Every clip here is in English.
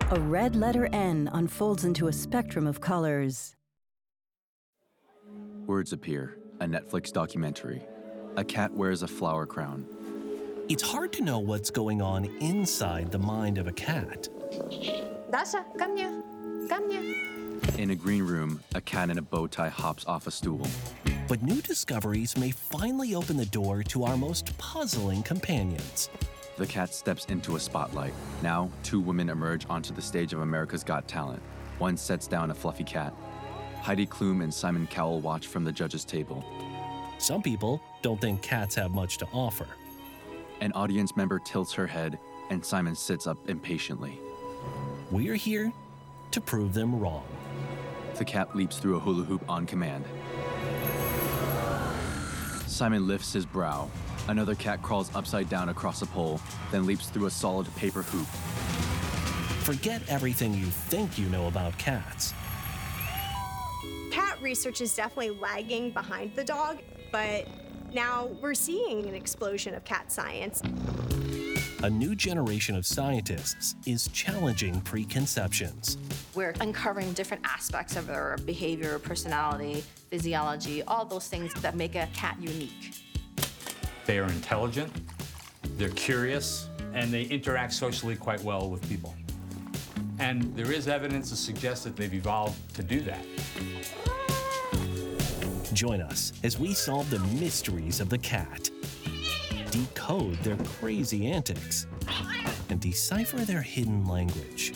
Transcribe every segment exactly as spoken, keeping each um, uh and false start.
A red letter N unfolds into a spectrum of colors. Words appear, a Netflix documentary. A cat wears a flower crown. It's hard to know what's going on inside the mind of a cat. Dasha, ко мне, ко мне. In a green room, a cat in a bow tie hops off a stool. But new discoveries may finally open the door to our most puzzling companions. The cat steps into a spotlight. Now, two women emerge onto the stage of America's Got Talent. One sets down a fluffy cat. Heidi Klum and Simon Cowell watch from the judges' table. Some people don't think cats have much to offer. An audience member tilts her head, and Simon sits up impatiently. We're here to prove them wrong. The cat leaps through a hula hoop on command. Simon lifts his brow. Another cat crawls upside down across a pole, then leaps through a solid paper hoop. Forget everything you think you know about cats. Cat research is definitely lagging behind the dog, but now we're seeing an explosion of cat science. A new generation of scientists is challenging preconceptions. We're uncovering different aspects of their behavior, personality, physiology, all those things that make a cat unique. They are intelligent, they're curious, and they interact socially quite well with people. And there is evidence to suggest that they've evolved to do that. Join us as we solve the mysteries of the cat, decode their crazy antics, and decipher their hidden language.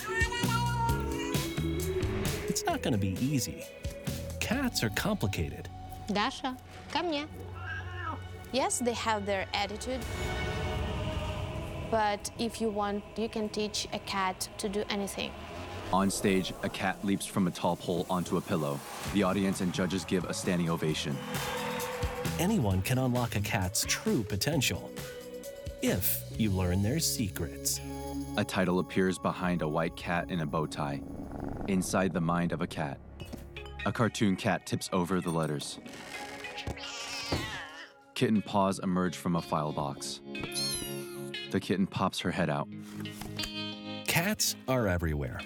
It's not going to be easy. Cats are complicated. Dasha, ко мне. Yes, they have their attitude, but if you want, you can teach a cat to do anything. On stage, a cat leaps from a tall pole onto a pillow. The audience and judges give a standing ovation. Anyone can unlock a cat's true potential if you learn their secrets. A title appears behind a white cat in a bow tie. Inside the mind of a cat. A cartoon cat tips over the letters. Kitten paws emerge from a file box. The kitten pops her head out. Cats are everywhere.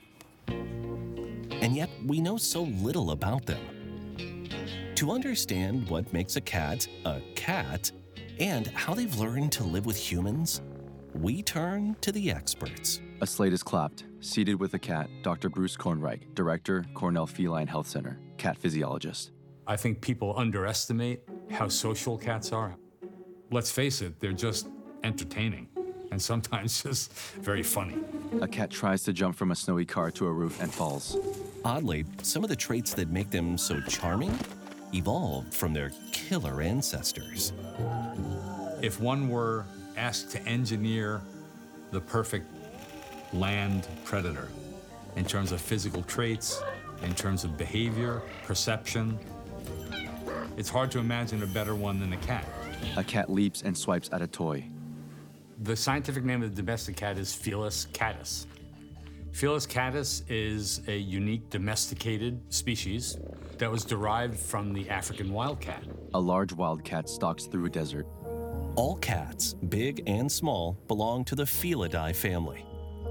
And yet we know so little about them. To understand what makes a cat a cat and how they've learned to live with humans, we turn to the experts. A slate is clapped. Seated with a cat, Doctor Bruce Kornreich, Director, Cornell Feline Health Center, cat physiologist. I think people underestimate how social cats are. Let's face it, they're just entertaining and sometimes just very funny. A cat tries to jump from a snowy car to a roof and falls. Oddly, some of the traits that make them so charming evolved from their killer ancestors. If one were asked to engineer the perfect land predator in terms of physical traits, in terms of behavior, perception, it's hard to imagine a better one than a cat. A cat leaps and swipes at a toy. The scientific name of the domestic cat is Felis catus. Felis catus is a unique domesticated species that was derived from the African wildcat. A large wildcat stalks through a desert. All cats, big and small, belong to the Felidae family.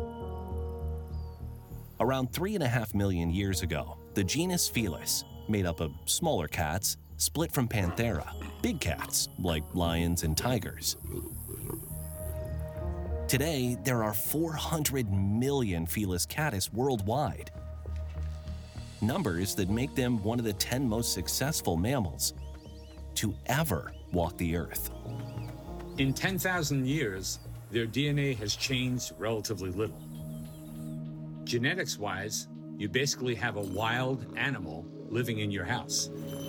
Around three and a half million years ago, the genus Felis, made up of smaller cats, split from Panthera, big cats like lions and tigers. Today, there are four hundred million Felis catus worldwide, numbers that make them one of the ten most successful mammals to ever walk the earth. In ten thousand years, their D N A has changed relatively little. Genetics-wise, you basically have a wild animal living in your house.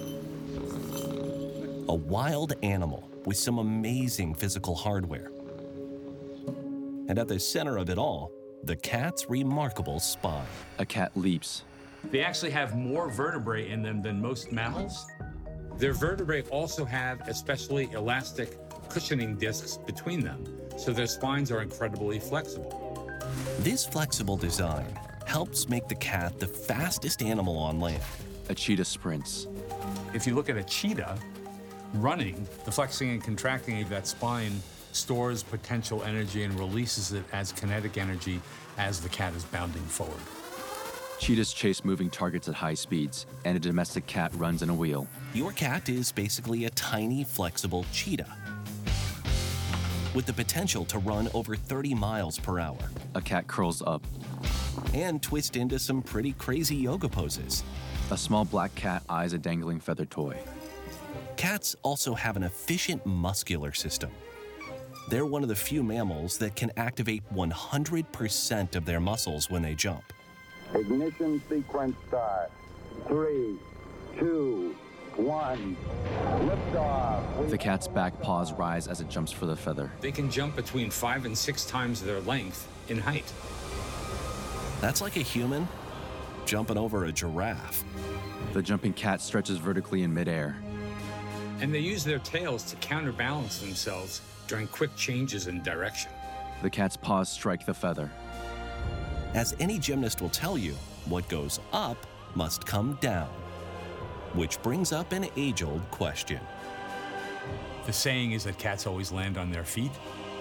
A wild animal with some amazing physical hardware. And at the center of it all, the cat's remarkable spine. A cat leaps. They actually have more vertebrae in them than most mammals. Their vertebrae also have especially elastic cushioning discs between them, so their spines are incredibly flexible. This flexible design helps make the cat the fastest animal on land. A cheetah sprints. If you look at a cheetah running, the flexing and contracting of that spine stores potential energy and releases it as kinetic energy as the cat is bounding forward. Cheetahs chase moving targets at high speeds, and a domestic cat runs in a wheel. Your cat is basically a tiny, flexible cheetah with the potential to run over thirty miles per hour A cat curls up. and twist into some pretty crazy yoga poses. A small black cat eyes a dangling feather toy. Cats also have an efficient muscular system. They're one of the few mammals that can activate one hundred percent of their muscles when they jump. Ignition sequence start. Three, two, one. Liftoff. The cat's back paws rise as it jumps for the feather. They can jump between five and six times their length in height. That's like a human jumping over a giraffe. The jumping cat stretches vertically in midair. And they use their tails to counterbalance themselves during quick changes in direction. The cat's paws strike the feather. As any gymnast will tell you, what goes up must come down. Which brings up an age-old question. The saying is that cats always land on their feet.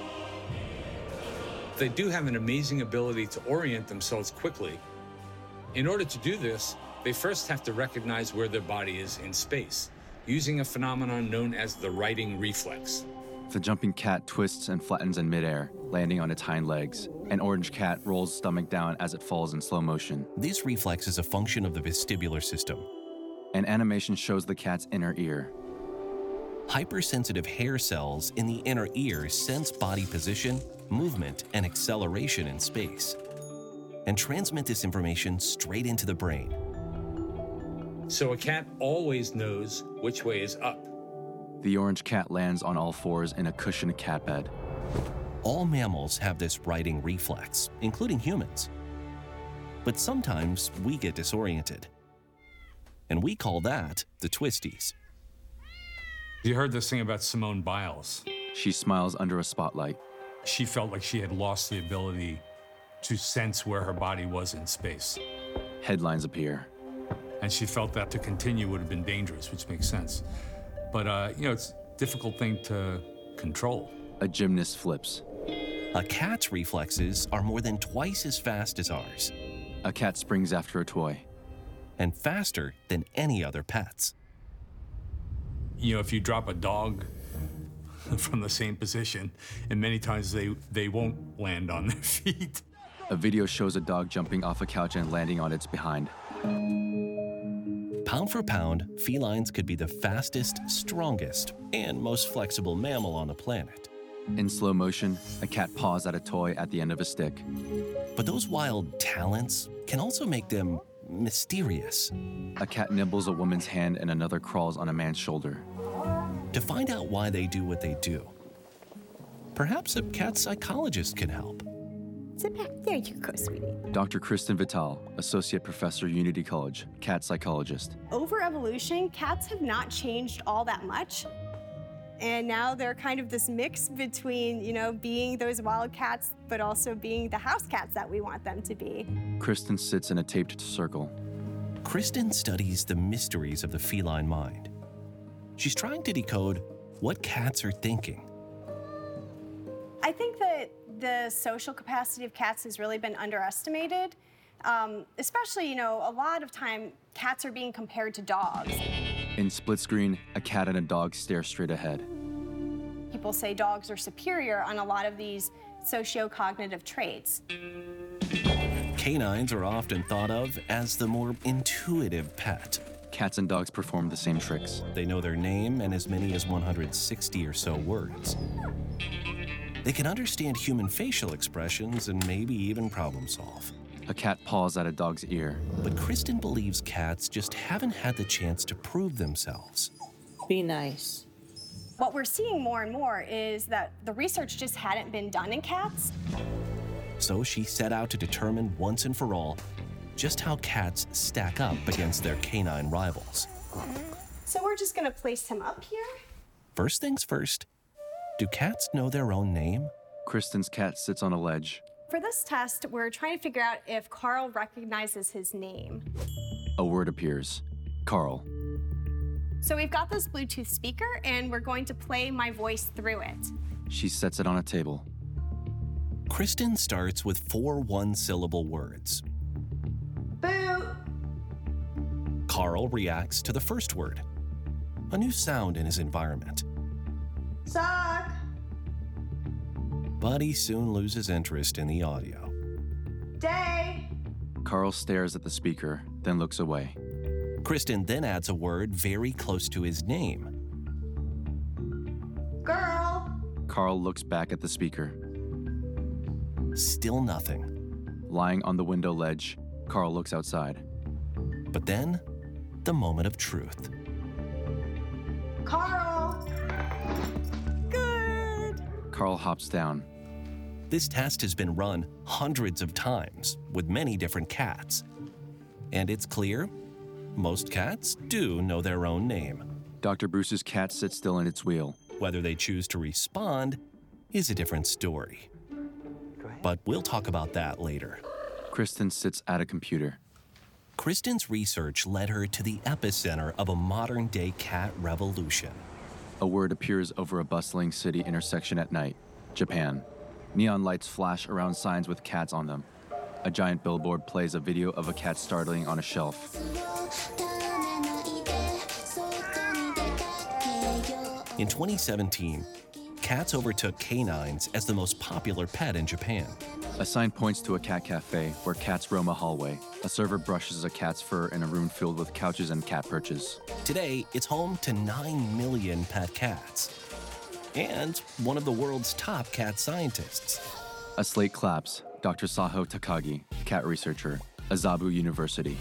They do have an amazing ability to orient themselves quickly. In order to do this, they first have to recognize where their body is in space, using a phenomenon known as the righting reflex. The jumping cat twists and flattens in midair, landing on its hind legs. An orange cat rolls stomach down as it falls in slow motion. This reflex is a function of the vestibular system. An animation shows the cat's inner ear. Hypersensitive hair cells in the inner ear sense body position, movement, and acceleration in space, and transmit this information straight into the brain. So a cat always knows which way is up. The orange cat lands on all fours in a cushioned cat bed. All mammals have this righting reflex, including humans. But sometimes we get disoriented. And we call that the twisties. You heard this thing about Simone Biles. She smiles under a spotlight. She felt like she had lost the ability to sense where her body was in space. Headlines appear. And she felt that to continue would have been dangerous, which makes sense. But, uh, you know, it's a difficult thing to control. A gymnast flips. A cat's reflexes are more than twice as fast as ours, A cat springs after a toy. and faster than any other pets. You know, if you drop a dog from the same position, and many times they, they won't land on their feet. A video shows a dog jumping off a couch and landing on its behind. Pound for pound, felines could be the fastest, strongest, and most flexible mammal on the planet. In slow motion, a cat paws at a toy at the end of a stick. But those wild talents can also make them mysterious. A cat nibbles a woman's hand and another crawls on a man's shoulder. To find out why they do what they do, perhaps a cat psychologist can help. Sit back. There you go, sweetie. Doctor Kristen Vitale, Associate Professor, Unity College, cat psychologist. Over evolution, cats have not changed all that much. And now they're kind of this mix between, you know, being those wild cats, but also being the house cats that we want them to be. Kristen sits in a taped circle. Kristen studies the mysteries of the feline mind. She's trying to decode what cats are thinking. I think that the social capacity of cats has really been underestimated. Um, especially, you know, a lot of time cats are being compared to dogs. In split screen, a cat and a dog stare straight ahead. People say dogs are superior on a lot of these socio-cognitive traits. Canines are often thought of as the more intuitive pet. Cats and dogs perform the same tricks. They know their name and as many as one hundred sixty or so words. They can understand human facial expressions and maybe even problem solve. A cat paws at a dog's ear. But Kristen believes cats just haven't had the chance to prove themselves. Be nice. What we're seeing more and more is that the research just hadn't been done in cats. So she set out to determine once and for all just how cats stack up against their canine rivals. So we're just gonna place him up here. First things first, do cats know their own name? Kristen's cat sits on a ledge. For this test, we're trying to figure out if Carl recognizes his name. A word appears. Carl. So we've got this Bluetooth speaker, and we're going to play my voice through it. She sets it on a table. Kristen starts with four one-syllable words. Boot. Carl reacts to the first word, a new sound in his environment. Sock. But he soon loses interest in the audio. Day. Carl stares at the speaker, then looks away. Kristen then adds a word very close to his name. Girl. Carl looks back at the speaker. Still nothing. Lying on the window ledge, Carl looks outside. But then, the moment of truth. Carl. Good. Carl hops down. This test has been run hundreds of times with many different cats. And it's clear, most cats do know their own name. Doctor Bruce's cat sits still in its wheel. Whether they choose to respond is a different story. But we'll talk about that later. Kristen sits at a computer. Kristen's research led her to the epicenter of a modern-day cat revolution. A word appears over a bustling city intersection at night. Japan. Neon lights flash around signs with cats on them. A giant billboard plays a video of a cat startling on a shelf. In twenty seventeen, cats overtook canines as the most popular pet in Japan. A sign points to a cat cafe where cats roam a hallway. A server brushes a cat's fur in a room filled with couches and cat perches. Today, it's home to nine million pet cats and one of the world's top cat scientists. A slate claps. Doctor Saho Takagi, cat researcher, Azabu University.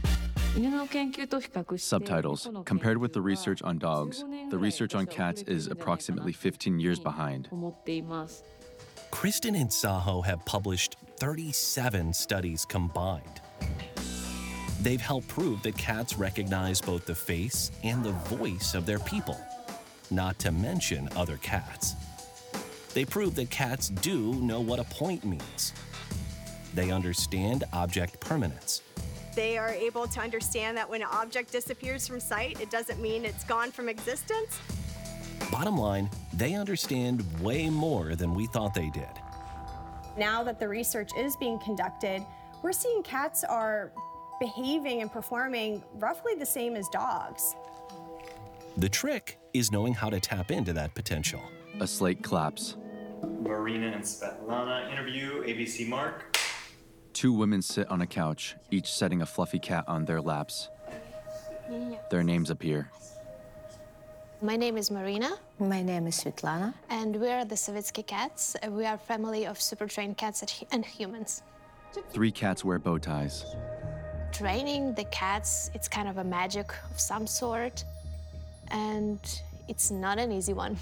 Subtitles. Compared with the research on dogs, the research on cats is approximately fifteen years behind. Kristen and Saho have published thirty-seven studies combined. They've helped prove that cats recognize both the face and the voice of their people, not to mention other cats. They prove that cats do know what a point means. They understand object permanence. They are able to understand that when an object disappears from sight, it doesn't mean it's gone from existence. Bottom line, they understand way more than we thought they did. Now that the research is being conducted, we're seeing cats are behaving and performing roughly the same as dogs. The trick is knowing how to tap into that potential. A slate claps. Marina and Svetlana interview, A B C Mark. Two women sit on a couch, each setting a fluffy cat on their laps. Their names appear. My name is Marina. My name is Svetlana. And we are the Savitsky cats. We are a family of super trained cats and humans. Three cats wear bow ties. Training the cats, it's kind of a magic of some sort. And it's not an easy one.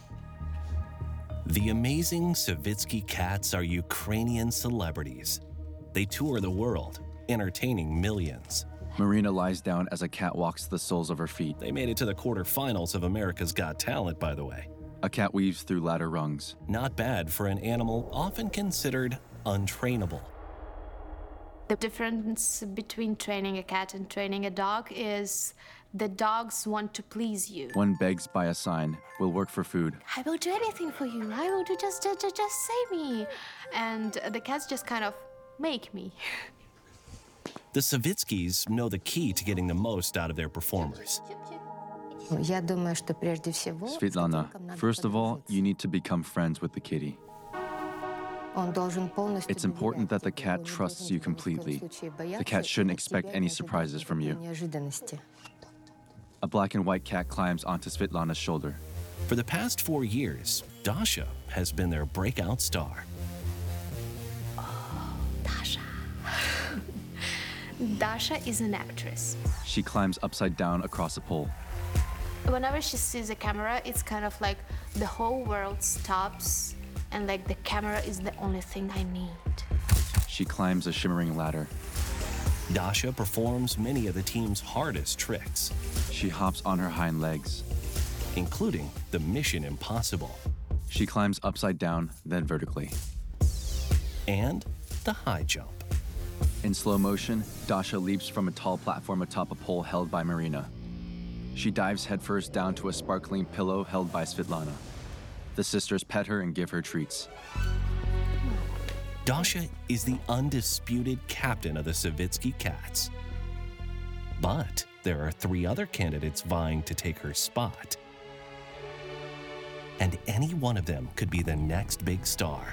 The amazing Savitsky cats are Ukrainian celebrities. They tour the world, entertaining millions. Marina lies down as a cat walks the soles of her feet. They made it to the quarterfinals of America's Got Talent, by the way. A cat weaves through ladder rungs. Not bad for an animal often considered untrainable. The difference between training a cat and training a dog is the dogs want to please you. One begs by a sign, will work for food. I will do anything for you. I will do just, just, just save me. And the cats just kind of make me. The Savitskys know the key to getting the most out of their performers. Svetlana, first of all, you need to become friends with the kitty. It's important that the cat trusts you completely. The cat shouldn't expect any surprises from you. A black and white cat climbs onto Svetlana's shoulder. For the past four years, Dasha has been their breakout star. Oh, Dasha. Dasha is an actress. She climbs upside down across a pole. Whenever she sees a camera, it's kind of like the whole world stops and like the camera is the only thing I need. She climbs a shimmering ladder. Dasha performs many of the team's hardest tricks. She hops on her hind legs, including the Mission Impossible. She climbs upside down, then vertically. And the high jump. In slow motion, Dasha leaps from a tall platform atop a pole held by Marina. She dives headfirst down to a sparkling pillow held by Svetlana. The sisters pet her and give her treats. Dasha is the undisputed captain of the Savitsky Cats. But there are three other candidates vying to take her spot. And any one of them could be the next big star.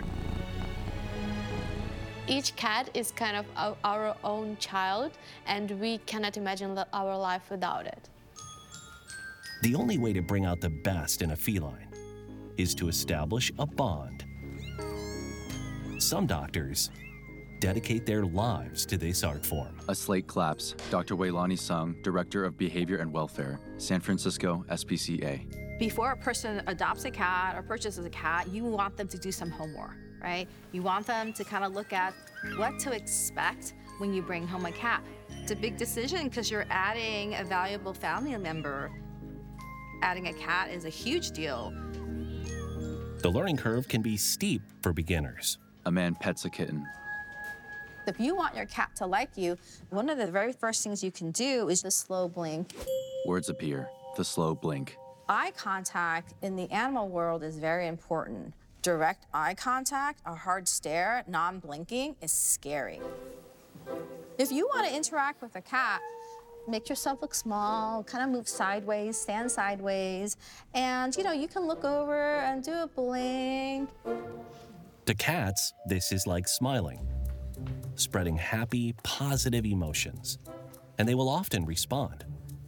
Each cat is kind of our, our own child, and we cannot imagine li- our life without it. The only way to bring out the best in a feline is to establish a bond. Some doctors dedicate their lives to this art form. A slate claps. Doctor Wailani Sung, Director of Behavior and Welfare, San Francisco S P C A. Before a person adopts a cat or purchases a cat, you want them to do some homework, right? You want them to kind of look at what to expect when you bring home a cat. It's a big decision because you're adding a valuable family member. Adding a cat is a huge deal. The learning curve can be steep for beginners. A man pets a kitten. If you want your cat to like you, one of the very first things you can do is the slow blink. Words appear. The slow blink. Eye contact in the animal world is very important. Direct eye contact, a hard stare, non-blinking is scary. If you want to interact with a cat, make yourself look small, kind of move sideways, stand sideways, and you know, you can look over and do a blink. To cats, this is like smiling, spreading happy, positive emotions, and they will often respond.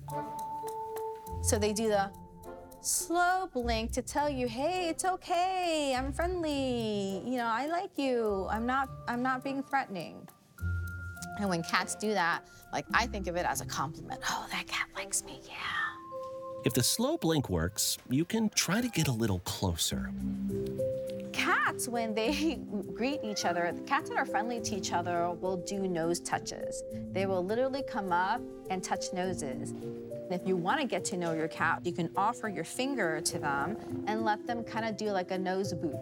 So they do the slow blink to tell you, hey, it's okay, I'm friendly, you know, I like you, I'm not, I'm not being threatening. And when cats do that, like, I think of it as a compliment. Oh, that cat likes me, yeah. If the slow blink works, you can try to get a little closer. Cats, when they greet each other, the cats that are friendly to each other will do nose touches. They will literally come up and touch noses. If you want to get to know your cat, you can offer your finger to them and let them kind of do like a nose boop.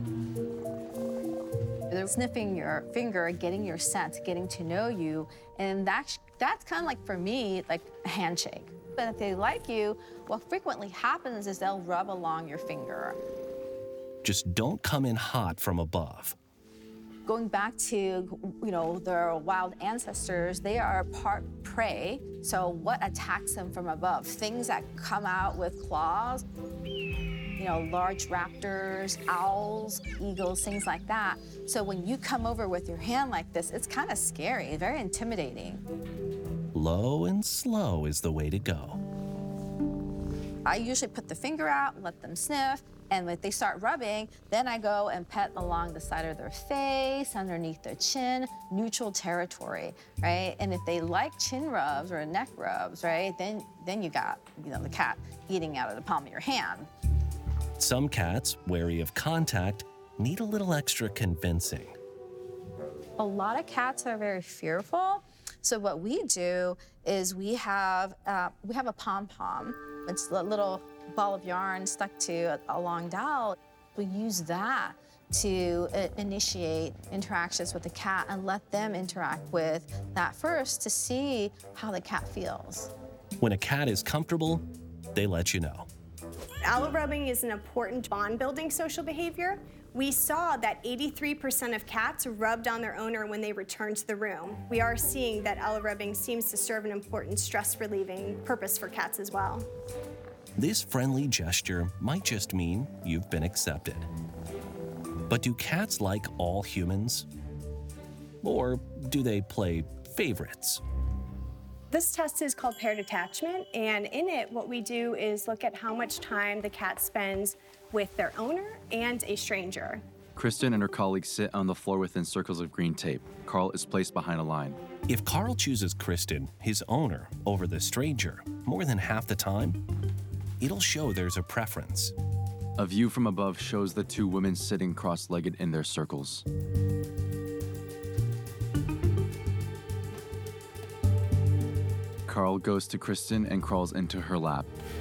They're sniffing your finger, getting your scent, getting to know you, and that's, that's kind of like, for me, like a handshake. But if they like you, what frequently happens is they'll rub along your finger. Just don't come in hot from above. Going back to, you know, their wild ancestors, they are part prey, so what attacks them from above? Things that come out with claws, you know, large raptors, owls, eagles, things like that. So when you come over with your hand like this, it's kind of scary, very intimidating. Low and slow is the way to go. I usually put the finger out, let them sniff, and if they start rubbing, then I go and pet along the side of their face, underneath their chin, neutral territory, right? And if they like chin rubs or neck rubs, right, then, then you got, you know, the cat eating out of the palm of your hand. Some cats, wary of contact, need a little extra convincing. A lot of cats are very fearful. So what we do is we have, uh, we have a pom-pom. It's a little ball of yarn stuck to a long dowel. We use that to uh, initiate interactions with the cat and let them interact with that first to see how the cat feels. When a cat is comfortable, they let you know. Owl rubbing is an important bond-building social behavior. We saw that eighty-three percent of cats rubbed on their owner when they returned to the room. We are seeing that owl rubbing seems to serve an important stress-relieving purpose for cats as well. This friendly gesture might just mean you've been accepted. But do cats like all humans? Or do they play favorites? This test is called paired attachment, and in it, what we do is look at how much time the cat spends with their owner and a stranger. Kristen and her colleagues sit on the floor within circles of green tape. Carl is placed behind a line. If Carl chooses Kristen, his owner, over the stranger, more than half the time, it'll show there's a preference. A view from above shows the two women sitting cross-legged in their circles. Carl goes to Kristen and crawls into her lap.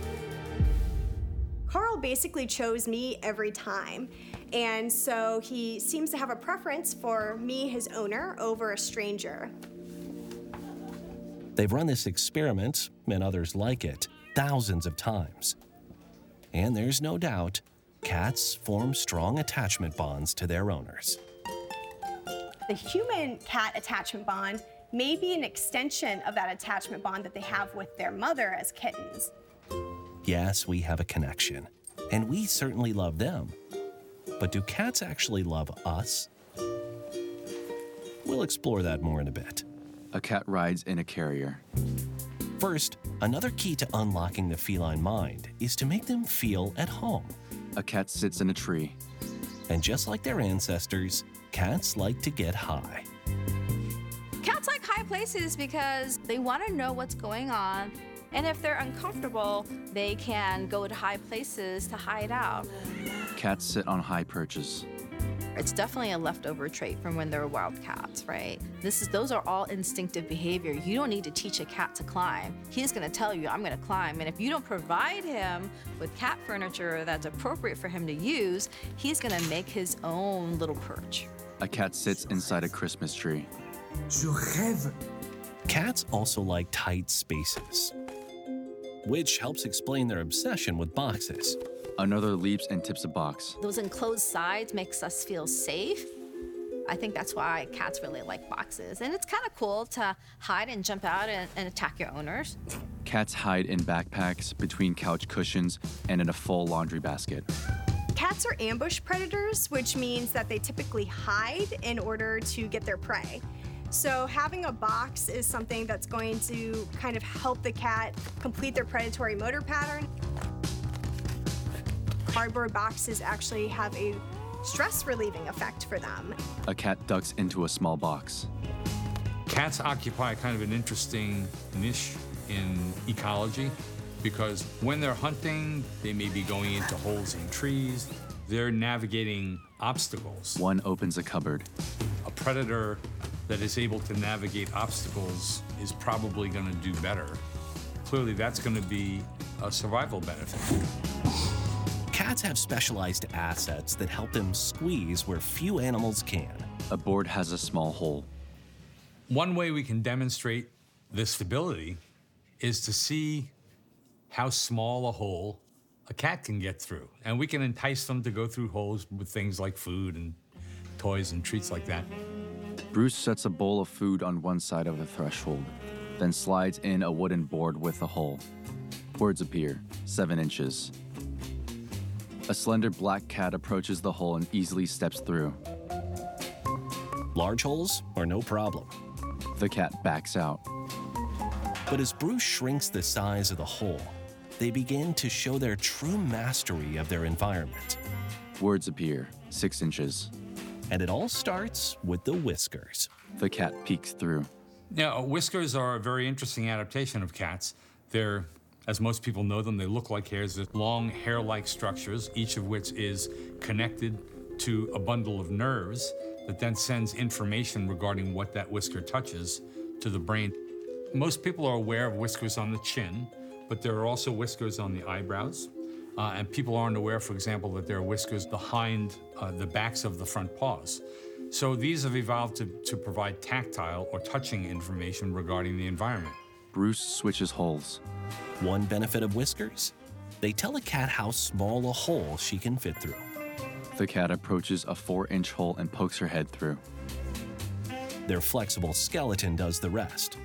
Carl basically chose me every time, and so he seems to have a preference for me, his owner, over a stranger. They've run this experiment, and others like it, thousands of times. And there's no doubt cats form strong attachment bonds to their owners. The human-cat attachment bond may be an extension of that attachment bond that they have with their mother as kittens. Yes, we have a connection, and we certainly love them. But do cats actually love us? We'll explore that more in a bit. A cat rides in a carrier. First, another key to unlocking the feline mind is to make them feel at home. A cat sits in a tree. And just like their ancestors, cats like to get high. Cats like high places because they want to know what's going on. And if they're uncomfortable, they can go to high places to hide out. Cats sit on high perches. It's definitely a leftover trait from when they were wild cats, right? This is, those are all instinctive behavior. You don't need to teach a cat to climb. He's gonna tell you, I'm gonna climb. And if you don't provide him with cat furniture that's appropriate for him to use, he's gonna make his own little perch. A cat sits inside a Christmas tree. Je rêve. Cats also like tight spaces, which helps explain their obsession with boxes. Another leaps and tips a box. Those enclosed sides makes us feel safe. I think that's why cats really like boxes. And it's kind of cool to hide and jump out and, and attack your owners. Cats hide in backpacks, between couch cushions, and in a full laundry basket. Cats are ambush predators, which means that they typically hide in order to get their prey. So having a box is something that's going to kind of help the cat complete their predatory motor pattern. Cardboard boxes actually have a stress-relieving effect for them. A cat ducks into a small box. Cats occupy kind of an interesting niche in ecology because when they're hunting, they may be going into holes in trees. They're navigating obstacles. One opens a cupboard. A predator that is able to navigate obstacles is probably going to do better. Clearly, that's going to be a survival benefit. Cats have specialized assets that help them squeeze where few animals can. A board has a small hole. One way we can demonstrate this stability is to see how small a hole a cat can get through. And we can entice them to go through holes with things like food and toys and treats like that. Bruce sets a bowl of food on one side of the threshold, then slides in a wooden board with a hole. Words appear, seven inches. A slender black cat approaches the hole and easily steps through. Large holes are no problem. The cat backs out. But as Bruce shrinks the size of the hole, they begin to show their true mastery of their environment. Words appear, six inches. And it all starts with the whiskers. The cat peeks through. Now, whiskers are a very interesting adaptation of cats. They're, as most people know them, they look like hairs. They're long hair-like structures, each of which is connected to a bundle of nerves that then sends information regarding what that whisker touches to the brain. Most people are aware of whiskers on the chin, but there are also whiskers on the eyebrows. Uh, and people aren't aware, for example, that there are whiskers behind uh, the backs of the front paws. So these have evolved to, to provide tactile or touching information regarding the environment. Bruce switches holes. One benefit of whiskers, they tell a cat how small a hole she can fit through. The cat approaches a four-inch hole and pokes her head through. Their flexible skeleton does the rest.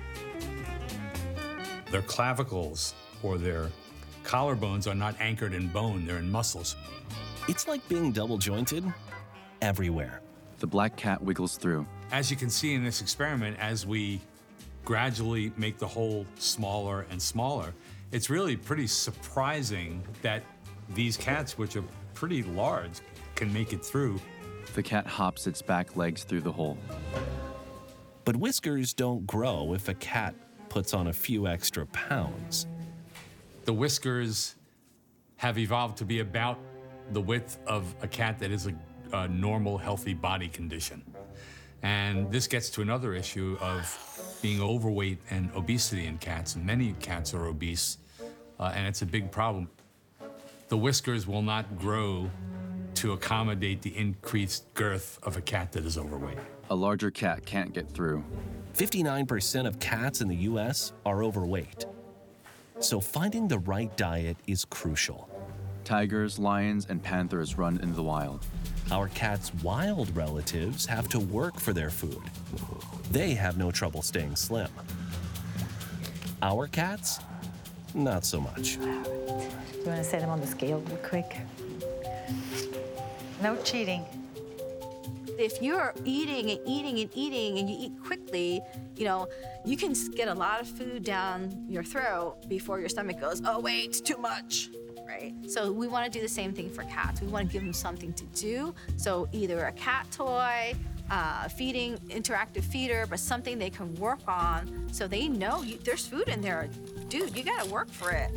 Their clavicles or their collarbones are not anchored in bone, they're in muscles. It's like being double-jointed everywhere. The black cat wiggles through. As you can see in this experiment, as we gradually make the hole smaller and smaller, it's really pretty surprising that these cats, which are pretty large, can make it through. The cat hops its back legs through the hole. But whiskers don't grow if a cat puts on a few extra pounds. The whiskers have evolved to be about the width of a cat that is a, a normal, healthy body condition. And this gets to another issue of being overweight and obesity in cats. Many cats are obese, uh, and it's a big problem. The whiskers will not grow to accommodate the increased girth of a cat that is overweight. A larger cat can't get through. fifty-nine percent of cats in the U S are overweight. So finding the right diet is crucial. Tigers, lions, and panthers run in the wild. Our cat's wild relatives have to work for their food. They have no trouble staying slim. Our cats, not so much. Do you want to set them on the scale real quick? No cheating. If you're eating and eating and eating and you eat quickly, you know, you can get a lot of food down your throat before your stomach goes, oh, wait, too much, right? So we want to do the same thing for cats. We want to give them something to do. So either a cat toy, uh, feeding, interactive feeder, but something they can work on so they know you, there's food in there. Dude, you got to work for it.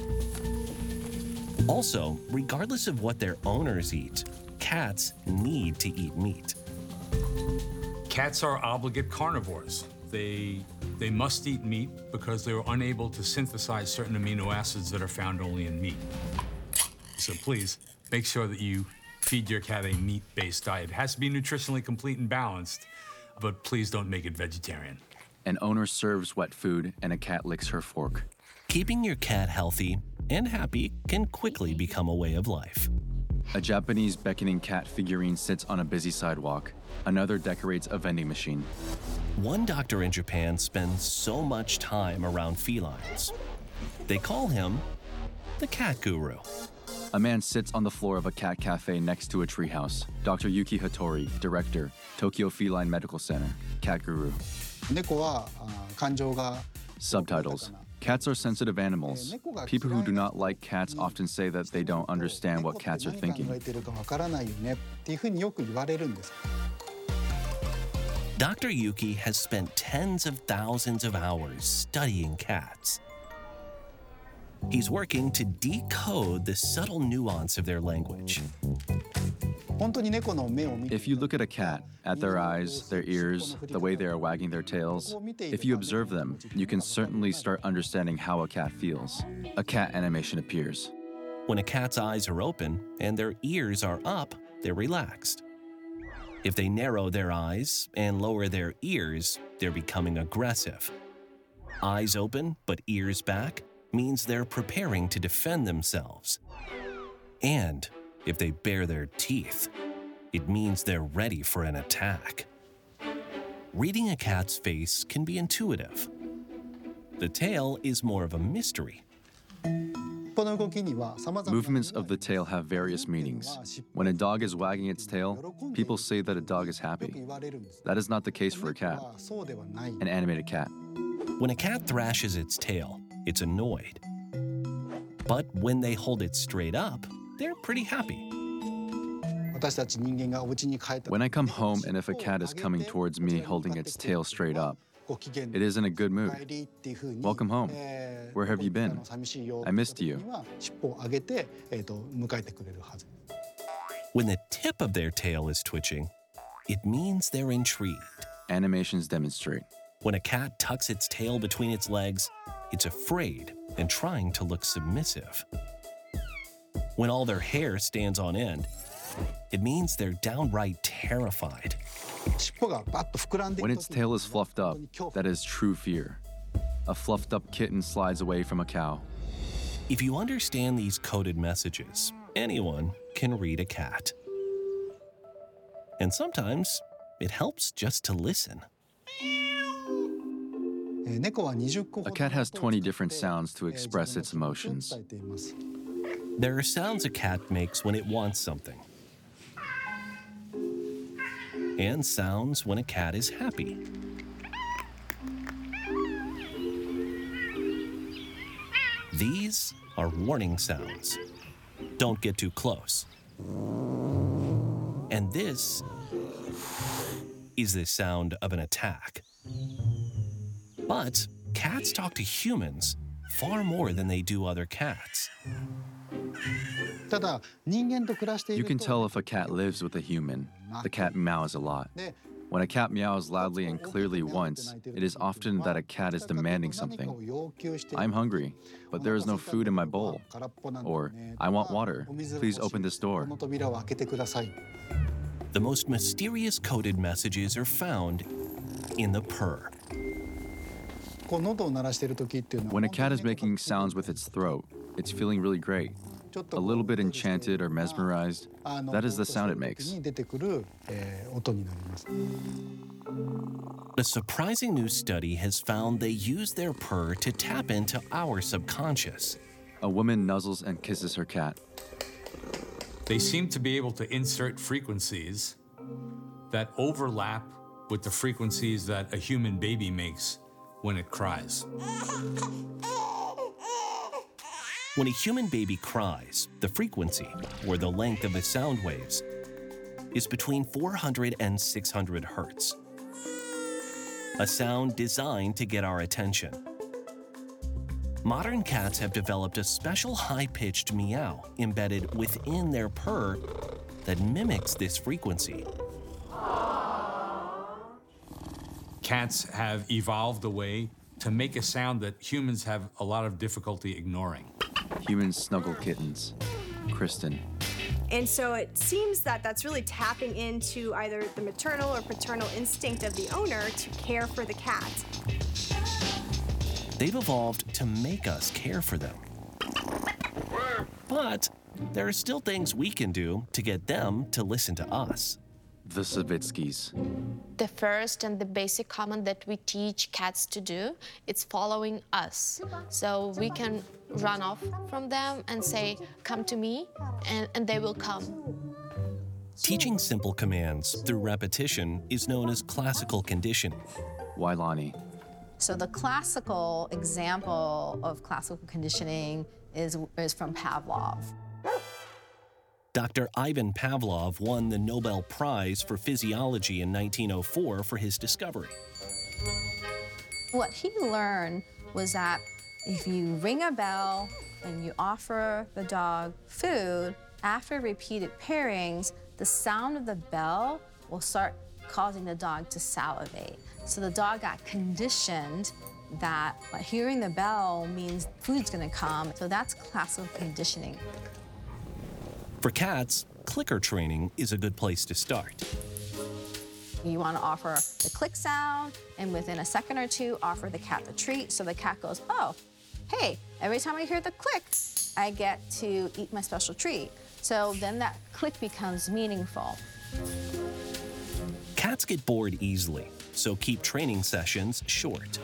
Also, regardless of what their owners eat, cats need to eat meat. Cats are obligate carnivores. They, they must eat meat because they were unable to synthesize certain amino acids that are found only in meat. So please, make sure that you feed your cat a meat-based diet. It has to be nutritionally complete and balanced, but please don't make it vegetarian. An owner serves wet food and a cat licks her fork. Keeping your cat healthy and happy can quickly become a way of life. A Japanese beckoning cat figurine sits on a busy sidewalk. Another decorates a vending machine. One doctor in Japan spends so much time around felines. They call him the cat guru. A man sits on the floor of a cat cafe next to a treehouse. Doctor Yuki Hattori, director, Tokyo Feline Medical Center, cat guru. Subtitles. Cats are sensitive animals. People who do not like cats often say that they don't understand what cats are thinking. Doctor Yuki has spent tens of thousands of hours studying cats. He's working to decode the subtle nuance of their language. If you look at a cat, at their eyes, their ears, the way they are wagging their tails, if you observe them, you can certainly start understanding how a cat feels. A cat animation appears. When a cat's eyes are open and their ears are up, they're relaxed. If they narrow their eyes and lower their ears, they're becoming aggressive. Eyes open but ears back means they're preparing to defend themselves. And if they bare their teeth, it means they're ready for an attack. Reading a cat's face can be intuitive. The tail is more of a mystery. Movements of the tail have various meanings. When a dog is wagging its tail, people say that a dog is happy. That is not the case for a cat, an animated cat. When a cat thrashes its tail, it's annoyed. But when they hold it straight up, they're pretty happy. When I come home and if a cat is coming towards me holding its tail straight up, it is in a good mood. Welcome home. Where have you been? I missed you. When the tip of their tail is twitching, it means they're intrigued. Animations demonstrate. When a cat tucks its tail between its legs, it's afraid and trying to look submissive. When all their hair stands on end, it means they're downright terrified. When its tail is fluffed up, that is true fear. A fluffed up kitten slides away from a cow. If you understand these coded messages, anyone can read a cat. And sometimes it helps just to listen. A cat has twenty different sounds to express its emotions. There are sounds a cat makes when it wants something, and sounds when a cat is happy. These are warning sounds. Don't get too close. And this is the sound of an attack. But cats talk to humans far more than they do other cats. You can tell if a cat lives with a human. The cat meows a lot. When a cat meows loudly and clearly once, it is often that a cat is demanding something. I'm hungry, but there is no food in my bowl. Or, I want water. Please open this door. The most mysterious coded messages are found in the purr. When a cat is making sounds with its throat, it's feeling really great. a little bit enchanted or mesmerized, that is the sound it makes. A surprising new study has found they use their purr to tap into our subconscious. A woman nuzzles and kisses her cat. They seem to be able to insert frequencies that overlap with the frequencies that a human baby makes when it cries. When a human baby cries, the frequency, or the length of the sound waves, is between four hundred and six hundred hertz. A sound designed to get our attention. Modern cats have developed a special high-pitched meow embedded within their purr that mimics this frequency. Cats have evolved a way to make a sound that humans have a lot of difficulty ignoring. Humans snuggle kittens. Kristen. And so it seems that that's really tapping into either the maternal or paternal instinct of the owner to care for the cat. They've evolved to make us care for them. But there are still things we can do to get them to listen to us. The Savitskys. The first and the basic command that we teach cats to do is following us. So we can run off from them and say, come to me, and, and they will come. Teaching simple commands through repetition is known as classical conditioning. Wailani. So the classical example of classical conditioning is, is from Pavlov. Doctor Ivan Pavlov won the Nobel Prize for Physiology in nineteen oh four for his discovery. What he learned was that if you ring a bell and you offer the dog food, after repeated pairings, the sound of the bell will start causing the dog to salivate. So the dog got conditioned that hearing the bell means food's gonna come. So that's classical conditioning. For cats, clicker training is a good place to start. You want to offer the click sound, and within a second or two, offer the cat the treat, so the cat goes, oh, hey, every time I hear the click, I get to eat my special treat. So then that click becomes meaningful. Cats get bored easily, so keep training sessions short.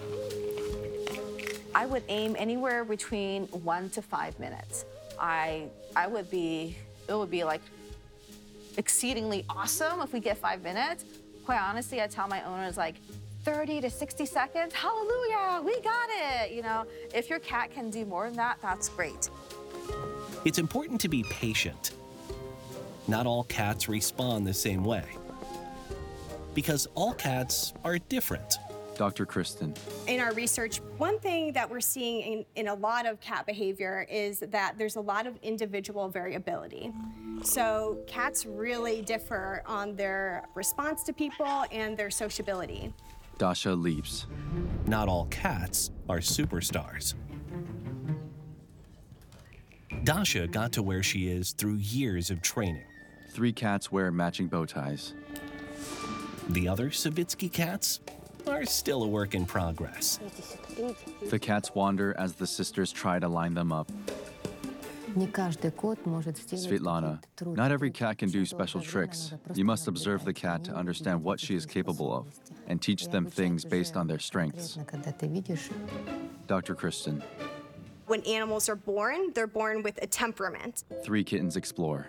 I would aim anywhere between one to five minutes. I, I would be, it would be like exceedingly awesome if we get five minutes. Quite honestly, I tell my owners like thirty to sixty seconds, hallelujah, we got it. You know, if your cat can do more than that, that's great. It's important to be patient. Not all cats respond the same way, because all cats are different. Doctor Kristen. In our research, one thing that we're seeing in, in a lot of cat behavior is that there's a lot of individual variability. So cats really differ on their response to people and their sociability. Dasha Leaps. Not all cats are superstars. Dasha got to where she is through years of training. Three cats wear matching bow ties. The other Savitsky cats are still a work in progress. The cats wander as the sisters try to line them up. Svetlana, not every cat can do special tricks. You must observe the cat to understand what she is capable of and teach them things based on their strengths. Doctor Kristen. When animals are born, they're born with a temperament. Three kittens explore.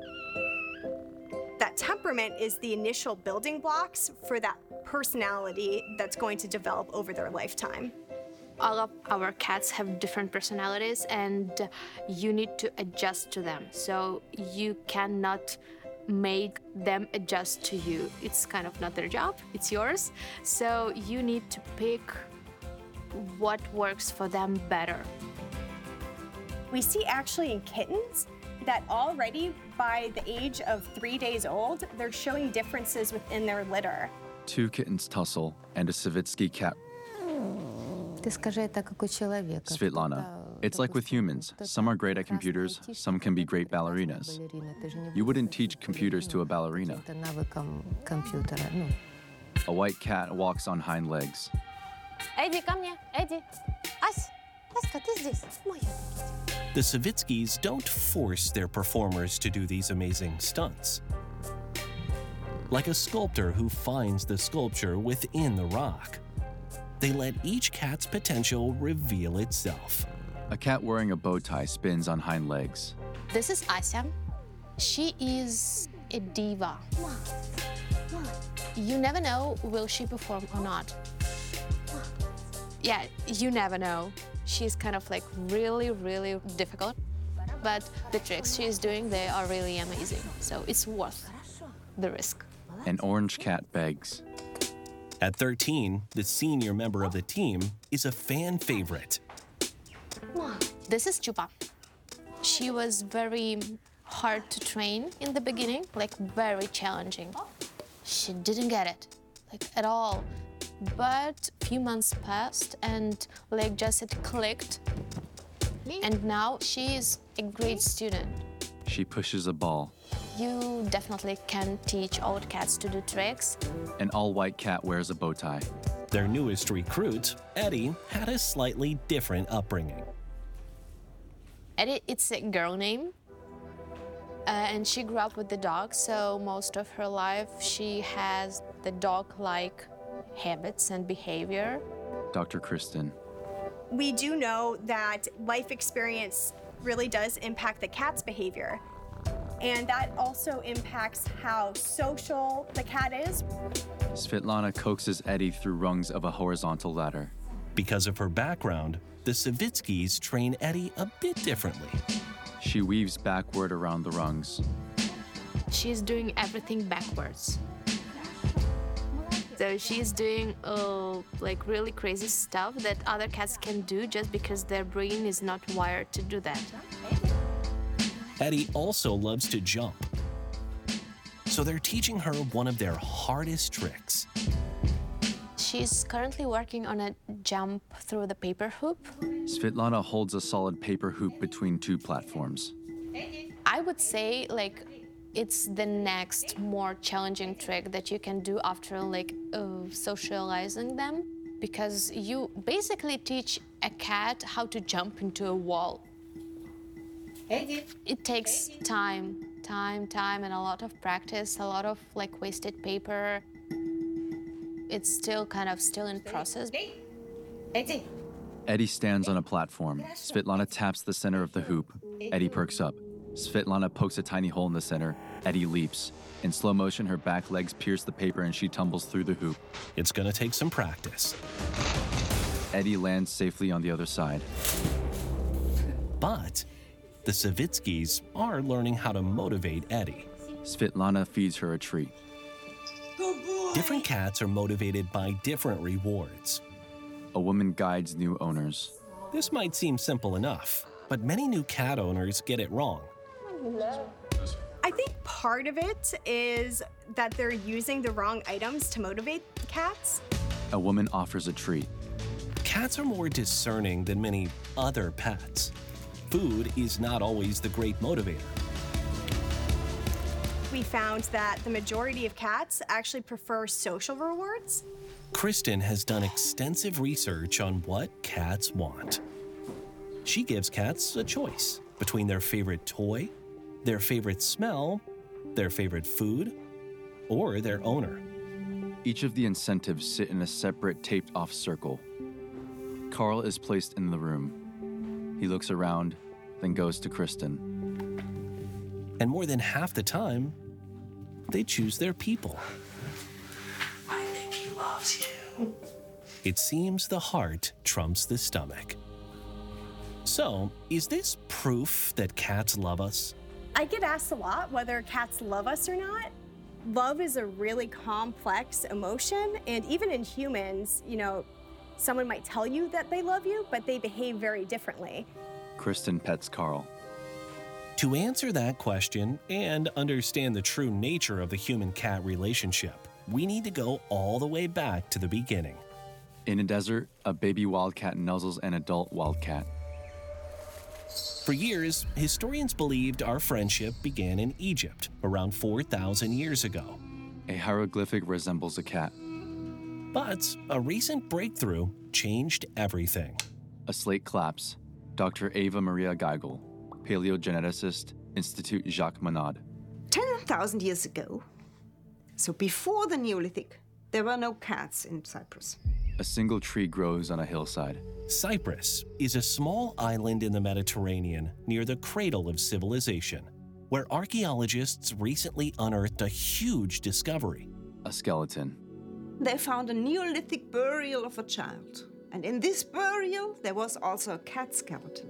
That temperament is the initial building blocks for that personality that's going to develop over their lifetime. All of our cats have different personalities, and you need to adjust to them. So you cannot make them adjust to you. It's kind of not their job, it's yours. So you need to pick what works for them better. We see actually in kittens that already by the age of three days old, they're showing differences within their litter. Two kittens tussle and a Savitsky cat. Svetlana, it's like with humans. Some are great at computers, some can be great ballerinas. You wouldn't teach computers to a ballerina. A white cat walks on hind legs. Эдди, ко мне, Эдди. Ась, The Savitskys don't force their performers to do these amazing stunts. Like a sculptor who finds the sculpture within the rock, they let each cat's potential reveal itself. A cat wearing a bow tie spins on hind legs. This is Ася. She is a diva. You never know will she perform or not. Yeah, you never know. She's kind of like really, really difficult. But the tricks she's doing, they are really amazing. So it's worth the risk. An orange cat begs. At thirteen, the senior member of the team is a fan favorite. This is Chupa. She was very hard to train in the beginning, like very challenging. She didn't get it, like at all. But a few months passed and like just it clicked. And now she is a great student. She pushes a ball. You definitely can teach old cats to do tricks. An all-white cat wears a bow tie. Their newest recruit, Eddie, had a slightly different upbringing. Eddie, it's a girl name. Uh, and she grew up with the dog, so most of her life she has the dog-like habits and behavior. Doctor Kristen. We do know that life experience really does impact the cat's behavior. And that also impacts how social the cat is. Svetlana coaxes Eddie through rungs of a horizontal ladder. Because of her background, the Savitskys train Eddie a bit differently. She weaves backward around the rungs. She's doing everything backwards. So she's doing uh, like really crazy stuff that other cats can do just because their brain is not wired to do that. Eddie also loves to jump. So they're teaching her one of their hardest tricks. She's currently working on a jump through the paper hoop. Svetlana holds a solid paper hoop between two platforms. I would say like it's the next more challenging trick that you can do after like uh, socializing them, because you basically teach a cat how to jump into a wall. It takes time, time, time, and a lot of practice, a lot of like wasted paper. It's still kind of still in process. Eddie stands on a platform. Svetlana taps the center of the hoop. Eddie perks up. Svetlana pokes a tiny hole in the center. Eddie leaps. In slow motion, her back legs pierce the paper and she tumbles through the hoop. It's gonna take some practice. Eddie lands safely on the other side. But the Savitskys are learning how to motivate Eddie. Svetlana feeds her a treat. Different cats are motivated by different rewards. A woman guides new owners. This might seem simple enough, but many new cat owners get it wrong. I think part of it is that they're using the wrong items to motivate cats. A woman offers a treat. Cats are more discerning than many other pets. Food is not always the great motivator. We found that the majority of cats actually prefer social rewards. Kristen has done extensive research on what cats want. She gives cats a choice between their favorite toy, their favorite smell, their favorite food, or their owner. Each of the incentives sit in a separate taped-off circle. Carl is placed in the room. He looks around, then goes to Kristen. And more than half the time, they choose their people. I think he loves you. It seems the heart trumps the stomach. So, is this proof that cats love us? I get asked a lot whether cats love us or not. Love is a really complex emotion, and even in humans, you know, someone might tell you that they love you, but they behave very differently. Kristen pets Carl. To answer that question and understand the true nature of the human-cat relationship, we need to go all the way back to the beginning. In a desert, a baby wildcat nuzzles an adult wildcat. For years, historians believed our friendship began in Egypt around four thousand years ago. A hieroglyphic resembles a cat. But a recent breakthrough changed everything. A slate claps. Doctor Eva Maria Geigel, paleogeneticist, Institute Jacques Monod. ten thousand years ago, so before the Neolithic, there were no cats in Cyprus. A single tree grows on a hillside. Cyprus is a small island in the Mediterranean near the cradle of civilization, where archaeologists recently unearthed a huge discovery. A skeleton. They found a Neolithic burial of a child. And in this burial, there was also a cat skeleton.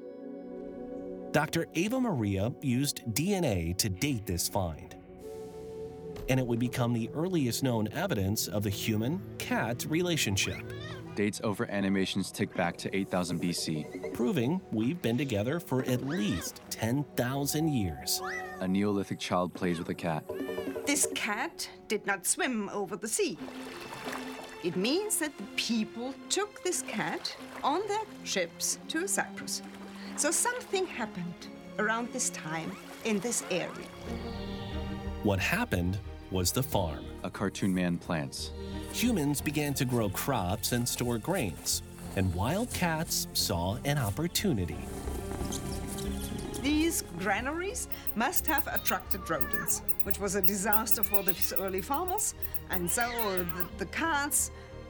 Doctor Eva Maria used D N A to date this find. And it would become the earliest known evidence of the human-cat relationship. Dates over animations tick back to eight thousand B C. Proving we've been together for at least ten thousand years. A Neolithic child plays with a cat. This cat did not swim over the sea. It means that the people took this cat on their ships to Cyprus. So something happened around this time in this area. What happened was the farm. A cartoon man plants. Humans began to grow crops and store grains, and wild cats saw an opportunity. These granaries must have attracted rodents, which was a disaster for the early farmers. And so the, the cats